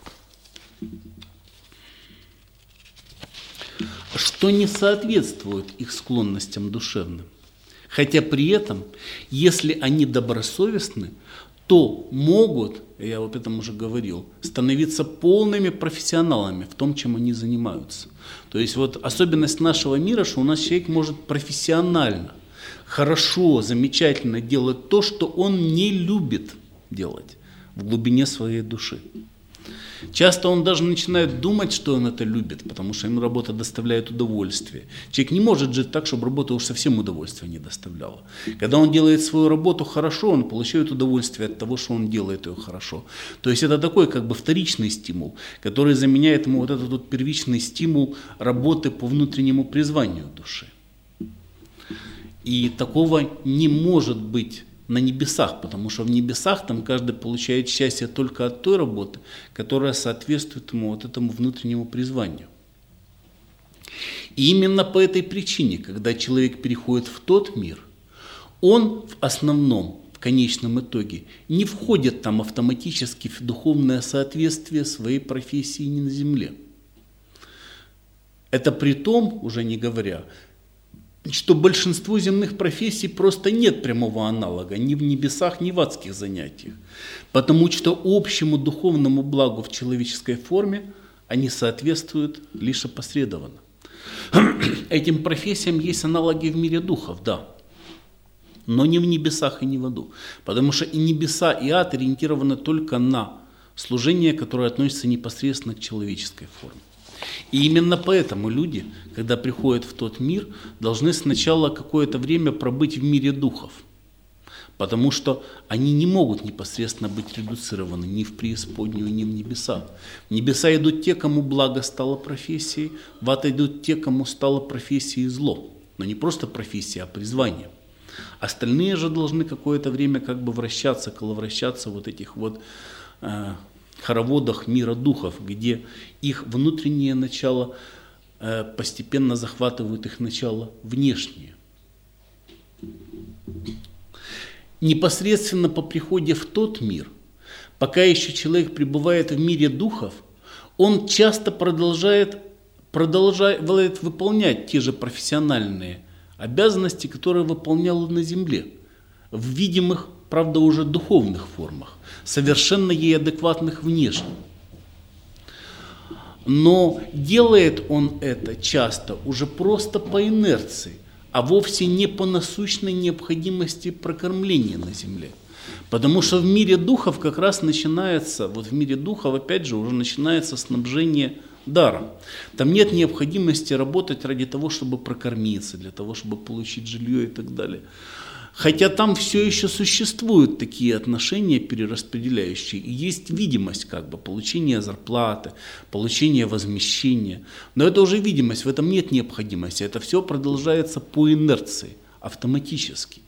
что не соответствует их склонностям душевным. Хотя при этом, если они добросовестны, то могут, я об этом уже говорил, становиться полными профессионалами в том, чем они занимаются. То есть вот особенность нашего мира, что у нас человек может профессионально, хорошо, замечательно делать то, что он не любит делать в глубине своей души. Часто он даже начинает думать, что он это любит, потому что ему работа доставляет удовольствие. Человек не может жить так, чтобы работа уж совсем удовольствия не доставляла. Когда он делает свою работу хорошо, он получает удовольствие от того, что он делает ее хорошо. То есть это такой как бы вторичный стимул, который заменяет ему вот этот вот первичный стимул работы по внутреннему призванию души. И такого не может быть на небесах, потому что в небесах там каждый получает счастье только от той работы, которая соответствует ему вот этому внутреннему призванию. И именно по этой причине, когда человек переходит в тот мир, он в основном, в конечном итоге, не входит там автоматически в духовное соответствие своей профессии ни на земле. Это при том, уже не говоря, что большинству земных профессий просто нет прямого аналога ни в небесах, ни в адских занятиях. Потому что общему духовному благу в человеческой форме они соответствуют лишь опосредованно. Этим профессиям есть аналоги в мире духов, да, но не в небесах и не в аду. Потому что и небеса, и ад ориентированы только на служение, которое относится непосредственно к человеческой форме. И именно поэтому люди, когда приходят в тот мир, должны сначала какое-то время пробыть в мире духов. Потому что они не могут непосредственно быть редуцированы ни в преисподнюю, ни в небеса. В небеса идут те, кому благо стало профессией, в ад идут те, кому стало профессией зло. Но не просто профессия, а призвание. Остальные же должны какое-то время как бы вращаться, коловращаться в вот этих вот хороводах мира духов, где их внутреннее начало постепенно захватывают их начало внешнее. Непосредственно по приходе в тот мир, пока еще человек пребывает в мире духов, он часто продолжает выполнять те же профессиональные обязанности, которые выполнял на земле, в видимых, правда, уже духовных формах, совершенно ей адекватных внешне. Но делает он это часто уже просто по инерции, а вовсе не по насущной необходимости прокормления на земле. Потому что в мире духов как раз начинается, вот в мире духов опять же уже начинается снабжение даром. Там нет необходимости работать ради того, чтобы прокормиться, для того, чтобы получить жилье и так далее. Хотя там все еще существуют такие отношения перераспределяющие, и есть видимость как бы получения зарплаты, получения возмещения. Но это уже видимость, в этом нет необходимости, это все продолжается по инерции, автоматически.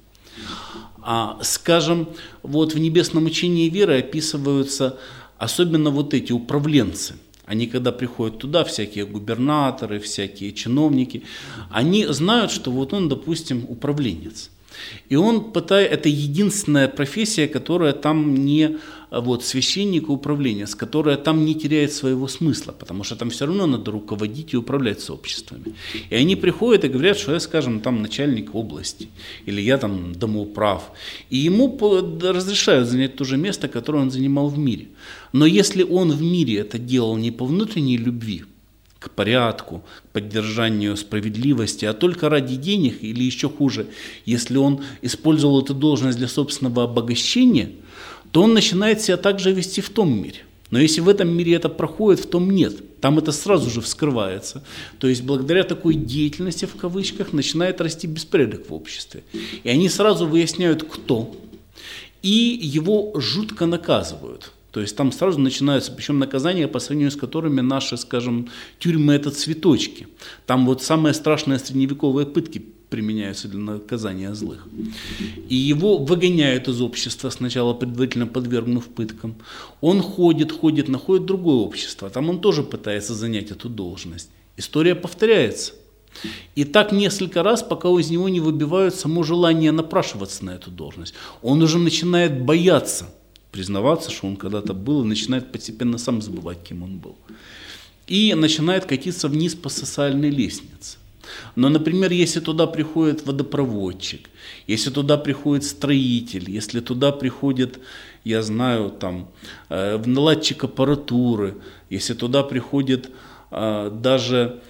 Скажем, вот в небесном учении веры описываются особенно вот эти управленцы. Они когда приходят туда, всякие губернаторы, всякие чиновники, они знают, что вот он, допустим, управленец. И он пытается, это единственная профессия, которая там не, вот, священник и управленец, которая там не теряет своего смысла, потому что там все равно надо руководить и управлять сообществами. И они приходят и говорят, что я, скажем, там начальник области, или я там домоуправ. И ему разрешают занять то же место, которое он занимал в мире. Но если он в мире это делал не по внутренней любви, к порядку, к поддержанию справедливости, а только ради денег, или еще хуже, если он использовал эту должность для собственного обогащения, то он начинает себя также вести в том мире. Но если в этом мире это проходит, в том нет. Там это сразу же вскрывается. То есть благодаря такой деятельности, в кавычках, начинает расти беспорядок в обществе. И они сразу выясняют, кто, и его жутко наказывают. То есть там сразу начинаются, причем наказания, по сравнению с которыми наши, скажем, тюрьмы – это цветочки. Там вот самые страшные средневековые пытки применяются для наказания злых. И его выгоняют из общества, сначала предварительно подвергнув пыткам. Он ходит, находит другое общество, там он тоже пытается занять эту должность. История повторяется. И так несколько раз, пока из него не выбивают само желание напрашиваться на эту должность. Он уже начинает бояться признаваться, что он когда-то был, и начинает постепенно сам забывать, кем он был. И начинает катиться вниз по социальной лестнице. Но, например, если туда приходит водопроводчик, если туда приходит строитель, если туда приходит, я знаю, там, наладчик аппаратуры, если туда приходит даже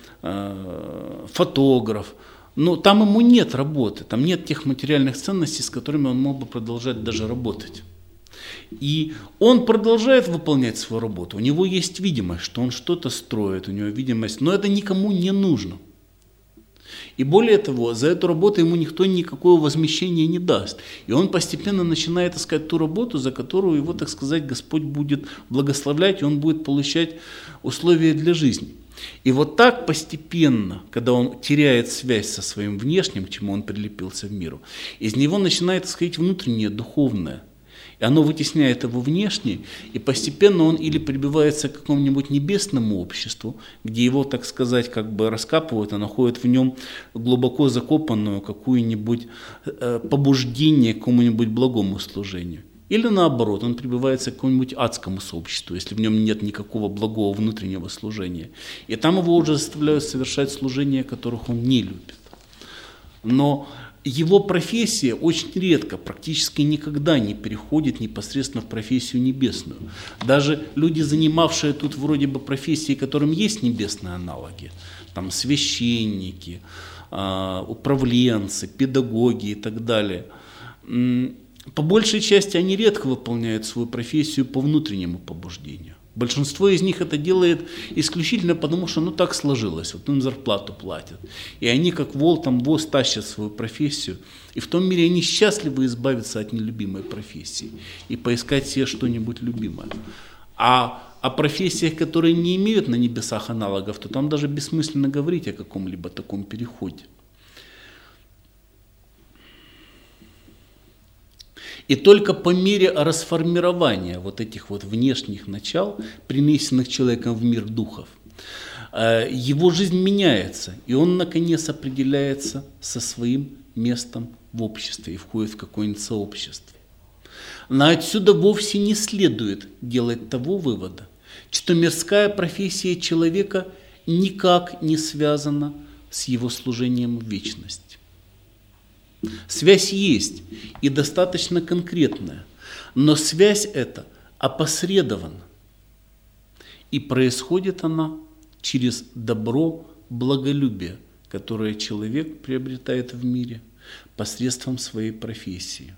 фотограф, но там ему нет работы, там нет тех материальных ценностей, с которыми он мог бы продолжать даже работать. И он продолжает выполнять свою работу. У него есть видимость, что он что-то строит, у него видимость, но это никому не нужно. И более того, за эту работу ему никто никакого возмещения не даст. И он постепенно начинает искать ту работу, за которую его, так сказать, Господь будет благословлять, и он будет получать условия для жизни. И вот так постепенно, когда он теряет связь со своим внешним, к чему он прилепился в миру, из него начинает исходить внутреннее, духовное. И оно вытесняет его внешне, и постепенно он или прибивается к какому-нибудь небесному обществу, где его, так сказать, как бы раскапывают, и находят в нем глубоко закопанную какую-нибудь побуждение к какому-нибудь благому служению. Или наоборот, он прибивается к какому-нибудь адскому сообществу, если в нем нет никакого благого внутреннего служения. И там его уже заставляют совершать служения, которых он не любит. Но его профессия очень редко, практически никогда не переходит непосредственно в профессию небесную. Даже люди, занимавшие тут вроде бы профессии, которым есть небесные аналоги, там священники, управленцы, педагоги и так далее, по большей части они редко выполняют свою профессию по внутреннему побуждению. Большинство из них это делает исключительно потому, что так сложилось, вот им зарплату платят. И они как вол там воз тащат свою профессию. И в том мире они счастливы избавиться от нелюбимой профессии и поискать себе что-нибудь любимое. А о профессиях, которые не имеют на небесах аналогов, то там даже бессмысленно говорить о каком-либо таком переходе. И только по мере расформирования вот этих вот внешних начал, принесенных человеком в мир духов, его жизнь меняется, и он наконец определяется со своим местом в обществе и входит в какое-нибудь сообщество. Но отсюда вовсе не следует делать того вывода, что мирская профессия человека никак не связана с его служением в вечности. Связь есть и достаточно конкретная, но связь эта опосредована, и происходит она через добро, благолюбие, которое человек приобретает в мире посредством своей профессии.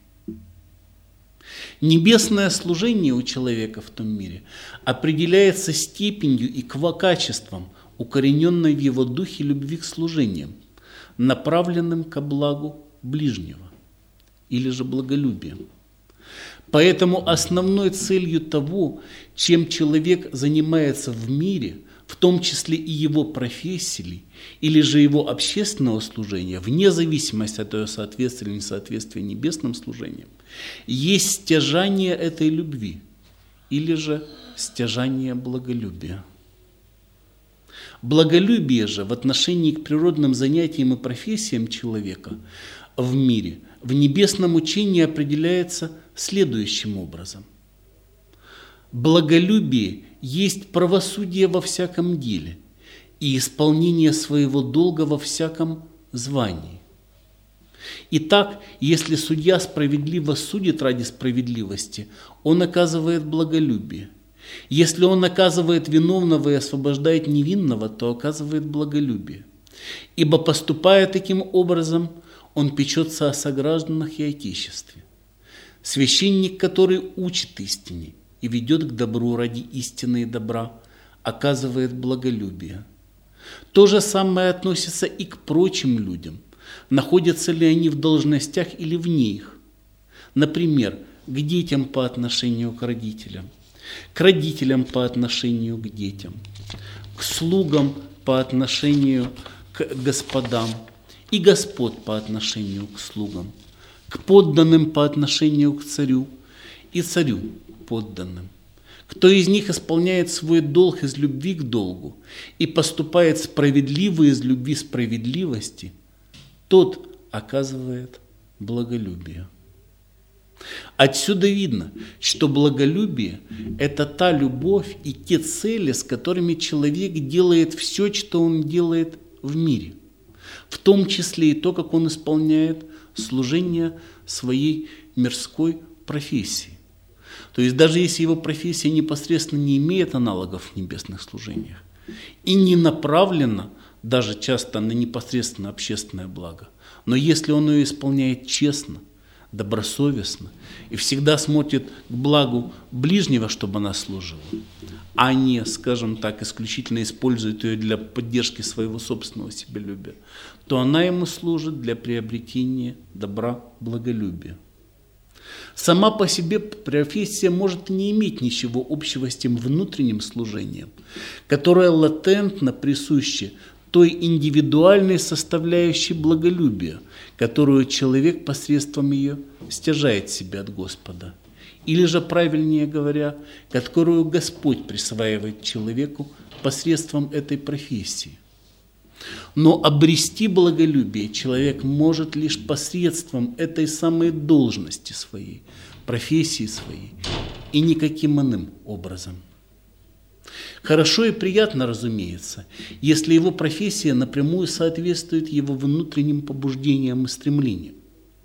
Небесное служение у человека в том мире определяется степенью и качеством, укорененной в его духе любви к служениям, направленным ко благу ближнего, или же благолюбием. Поэтому основной целью того, чем человек занимается в мире, в том числе и его профессии, или же его общественного служения, вне зависимости от ее соответствия или несоответствия небесным служениям, есть стяжание этой любви, или же стяжание благолюбия. Благолюбие же в отношении к природным занятиям и профессиям человека в мире, в небесном учении определяется следующим образом. Благолюбие есть правосудие во всяком деле и исполнение своего долга во всяком звании. Итак, если судья справедливо судит ради справедливости, он оказывает благолюбие. Если он наказывает виновного и освобождает невинного, то оказывает благолюбие. Ибо, поступая таким образом, он печется о согражданах и отечестве. Священник, который учит истине и ведет к добру ради истины и добра, оказывает благолюбие. То же самое относится и к прочим людям, находятся ли они в должностях или вне их. Например, к детям по отношению к родителям по отношению к детям, к слугам по отношению к господам и господ по отношению к слугам, к подданным по отношению к царю и царю подданным. Кто из них исполняет свой долг из любви к долгу и поступает справедливо из любви справедливости, тот оказывает благолюбие. Отсюда видно, что благолюбие – это та любовь и те цели, с которыми человек делает все, что он делает в мире, в том числе и то, как он исполняет служение своей мирской профессии. То есть даже если его профессия непосредственно не имеет аналогов в небесных служениях и не направлена даже часто на непосредственно общественное благо, но если он ее исполняет честно, добросовестно и всегда смотрит к благу ближнего, чтобы она служила, а не, скажем так, исключительно использует ее для поддержки своего собственного себялюбия, то она ему служит для приобретения добра, благолюбия. Сама по себе профессия может не иметь ничего общего с тем внутренним служением, которое латентно присуще той индивидуальной составляющей благолюбия, которую человек посредством ее стяжает себе от Господа, или же, правильнее говоря, которую Господь присваивает человеку посредством этой профессии. Но обрести благолюбие человек может лишь посредством этой самой должности своей, профессии своей, и никаким иным образом. Хорошо и приятно, разумеется, если его профессия напрямую соответствует его внутренним побуждениям и стремлениям.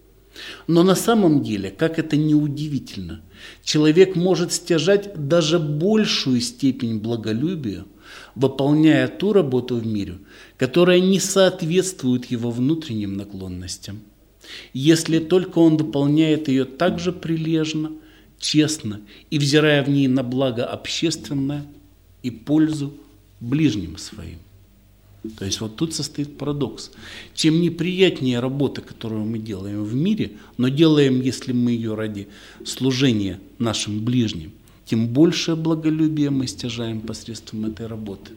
Но на самом деле, как это ни удивительно, человек может стяжать даже большую степень благолюбия, выполняя ту работу в мире, которая не соответствует его внутренним наклонностям, если только он выполняет ее так же прилежно, честно и взирая в ней на благо общественное и пользу ближним своим. То есть вот тут состоит парадокс. Чем неприятнее работа, которую мы делаем в мире, но делаем, если мы ее ради служения нашим ближним, тем большее благолюбие мы стяжаем посредством этой работы.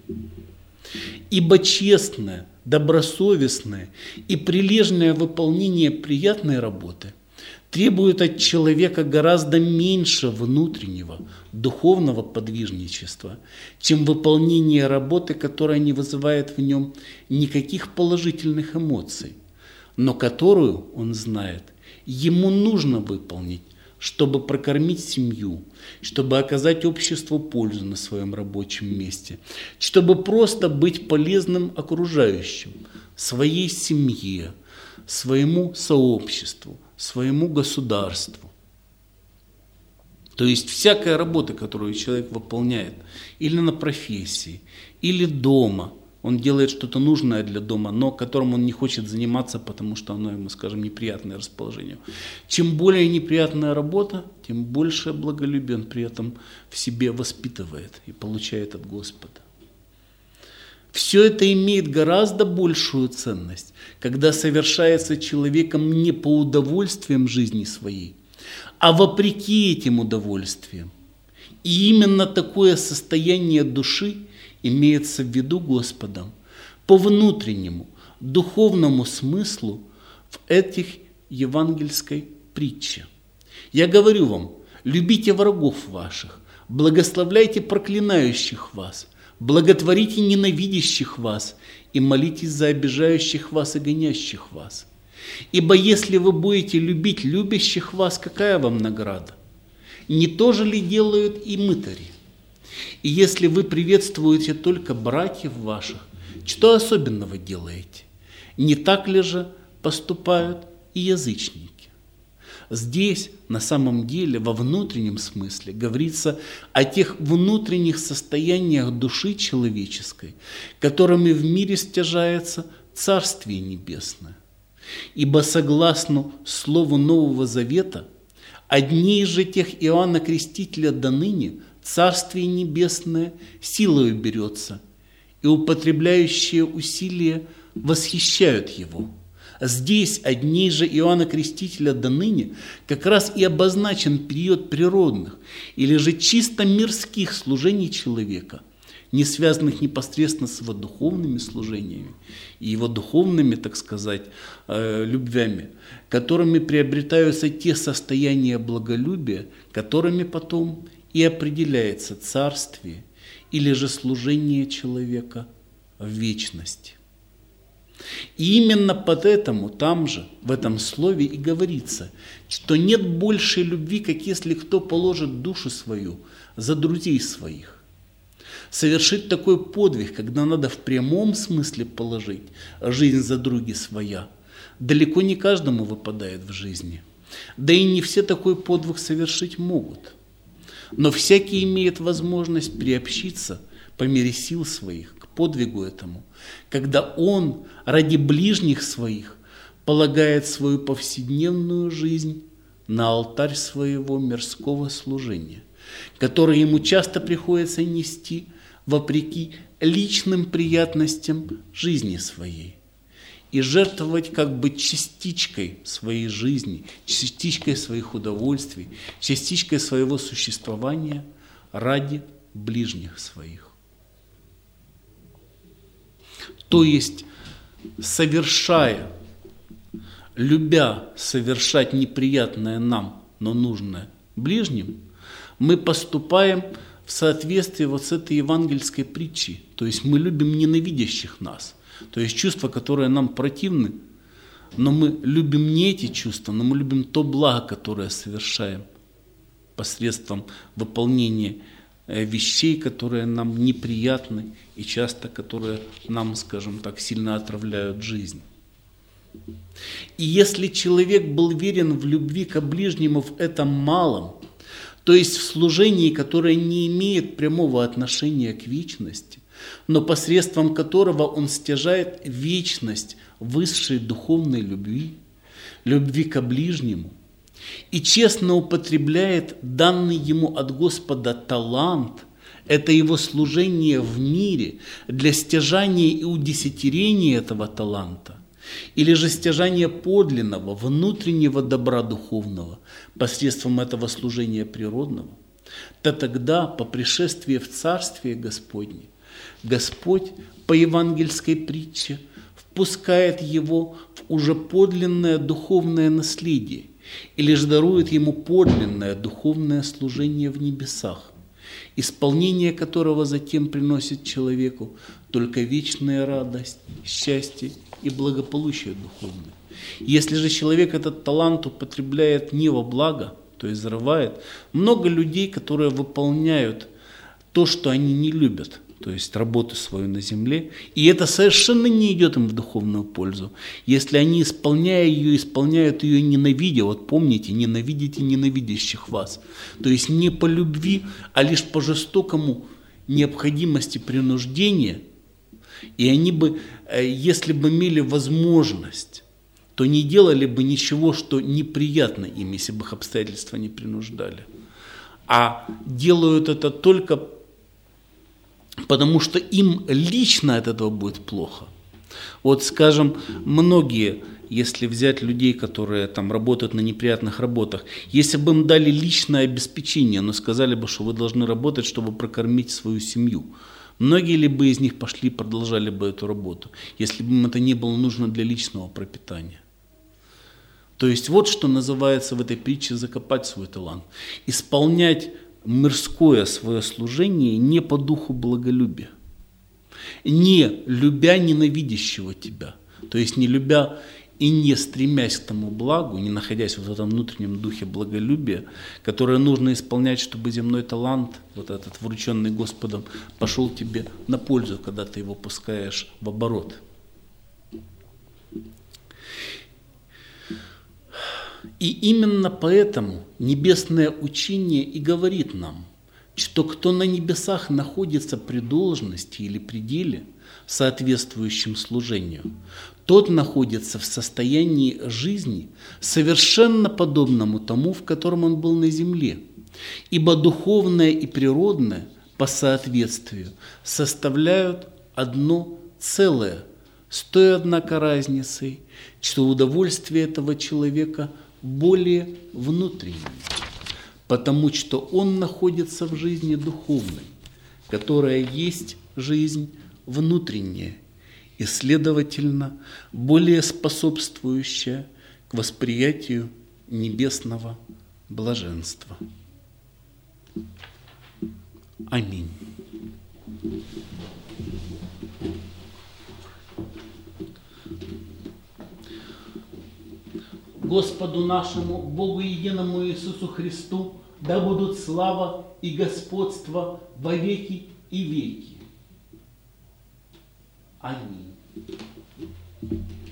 Ибо честное, добросовестное и прилежное выполнение приятной работы требует от человека гораздо меньше внутреннего, духовного подвижничества, чем выполнение работы, которая не вызывает в нем никаких положительных эмоций, но которую, он знает, ему нужно выполнить, чтобы прокормить семью, чтобы оказать обществу пользу на своем рабочем месте, чтобы просто быть полезным окружающим, своей семье, своему сообществу, своему государству. То есть всякая работа, которую человек выполняет или на профессии, или дома, Он делает что-то нужное для дома, но которым он не хочет заниматься, потому что оно ему, скажем, неприятное расположению. Чем более неприятная работа, тем большее благолюбие он при этом в себе воспитывает и получает от Господа. Все это имеет гораздо большую ценность, когда совершается человеком не по удовольствиям жизни своей, а вопреки этим удовольствиям. И именно такое состояние души имеется в виду Господом по внутреннему, духовному смыслу в этих евангельской притче. Я говорю вам, любите врагов ваших, благословляйте проклинающих вас, благотворите ненавидящих вас и молитесь за обижающих вас и гонящих вас. Ибо если вы будете любить любящих вас, какая вам награда? Не то же ли делают и мытари? И если вы приветствуете только братьев ваших, что особенного делаете? Не так ли же поступают и язычники? Здесь, на самом деле, во внутреннем смысле, говорится о тех внутренних состояниях души человеческой, которыми в мире стяжается Царствие Небесное. Ибо, согласно Слову Нового Завета, одни из же тех Иоанна Крестителя до ныне Царствие Небесное силою берется, и употребляющие усилия восхищают его. Здесь одни же Иоанна Крестителя до ныне как раз и обозначен период природных или же чисто мирских служений человека, не связанных непосредственно с его духовными служениями и его духовными, так сказать, любвями, которыми приобретаются те состояния благолюбия, которыми потом и определяется царствие или же служение человека в вечности. И именно поэтому там же, в этом слове и говорится, что нет большей любви, как если кто положит душу свою за друзей своих. Совершить такой подвиг, когда надо в прямом смысле положить жизнь за други своя, далеко не каждому выпадает в жизни. Да и не все такой подвиг совершить могут. Но всякий имеет возможность приобщиться по мере сил своих к подвигу этому, когда он ради ближних своих полагает свою повседневную жизнь на алтарь своего мирского служения, которое ему часто приходится нести вопреки личным приятностям жизни своей, и жертвовать как бы частичкой своей жизни, частичкой своих удовольствий, частичкой своего существования ради ближних своих. То есть, совершая, любя совершать неприятное нам, но нужное ближним, мы поступаем в соответствии вот с этой евангельской притчей. То есть мы любим ненавидящих нас. То есть чувства, которые нам противны, но мы любим не эти чувства, но мы любим то благо, которое совершаем посредством выполнения вещей, которые нам неприятны и часто которые нам, скажем так, сильно отравляют жизнь. И если человек был верен в любви ко ближнему в этом малом, то есть в служении, которое не имеет прямого отношения к вечности, но посредством которого он стяжает вечность высшей духовной любви, любви ко ближнему, и честно употребляет данный ему от Господа талант, это его служение в мире для стяжания и удесятерения этого таланта, или же стяжания подлинного, внутреннего добра духовного посредством этого служения природного, то тогда по пришествии в Царствие Господне Господь по евангельской притче впускает его в уже подлинное духовное наследие или же дарует ему подлинное духовное служение в небесах, исполнение которого затем приносит человеку только вечная радость, счастье и благополучие духовное. Если же человек этот талант употребляет не во благо, то есть зарывает, много людей, которые выполняют то, что они не любят, то есть работу свою на земле, и это совершенно не идет им в духовную пользу. Если они, исполняют ее ненавидя, вот помните, ненавидите ненавидящих вас, то есть не по любви, а лишь по жестокому необходимости принуждения, И они бы, если бы имели возможность, то не делали бы ничего, что неприятно им, если бы их обстоятельства не принуждали. А делают это только потому, что им лично от этого будет плохо. Вот, скажем, многие, если взять людей, которые там работают на неприятных работах, если бы им дали личное обеспечение, но сказали бы, что вы должны работать, чтобы прокормить свою семью, многие ли бы из них пошли и продолжали бы эту работу, если бы им это не было нужно для личного пропитания? То есть вот что называется в этой притче закопать свой талант. Исполнять мирское свое служение не по духу благолюбия. Не любя ненавидящего тебя, то есть не любя и не стремясь к тому благу, не находясь в этом внутреннем духе благолюбия, которое нужно исполнять, чтобы земной талант, вот этот врученный Господом, пошел тебе на пользу, когда ты его пускаешь в оборот. И именно поэтому небесное учение и говорит нам, что кто на небесах находится при должности или пределе, соответствующем служению, тот находится в состоянии жизни, совершенно подобному тому, в котором он был на земле. Ибо духовное и природное по соответствию составляют одно целое, с той, однако, разницей, что удовольствие этого человека более внутреннее, потому что он находится в жизни духовной, которая есть жизнь внутренняя и, следовательно, более способствующая к восприятию небесного блаженства. Аминь. Господу нашему, Богу единому Иисусу Христу, да будут слава и господство во веки и веки. Аминь.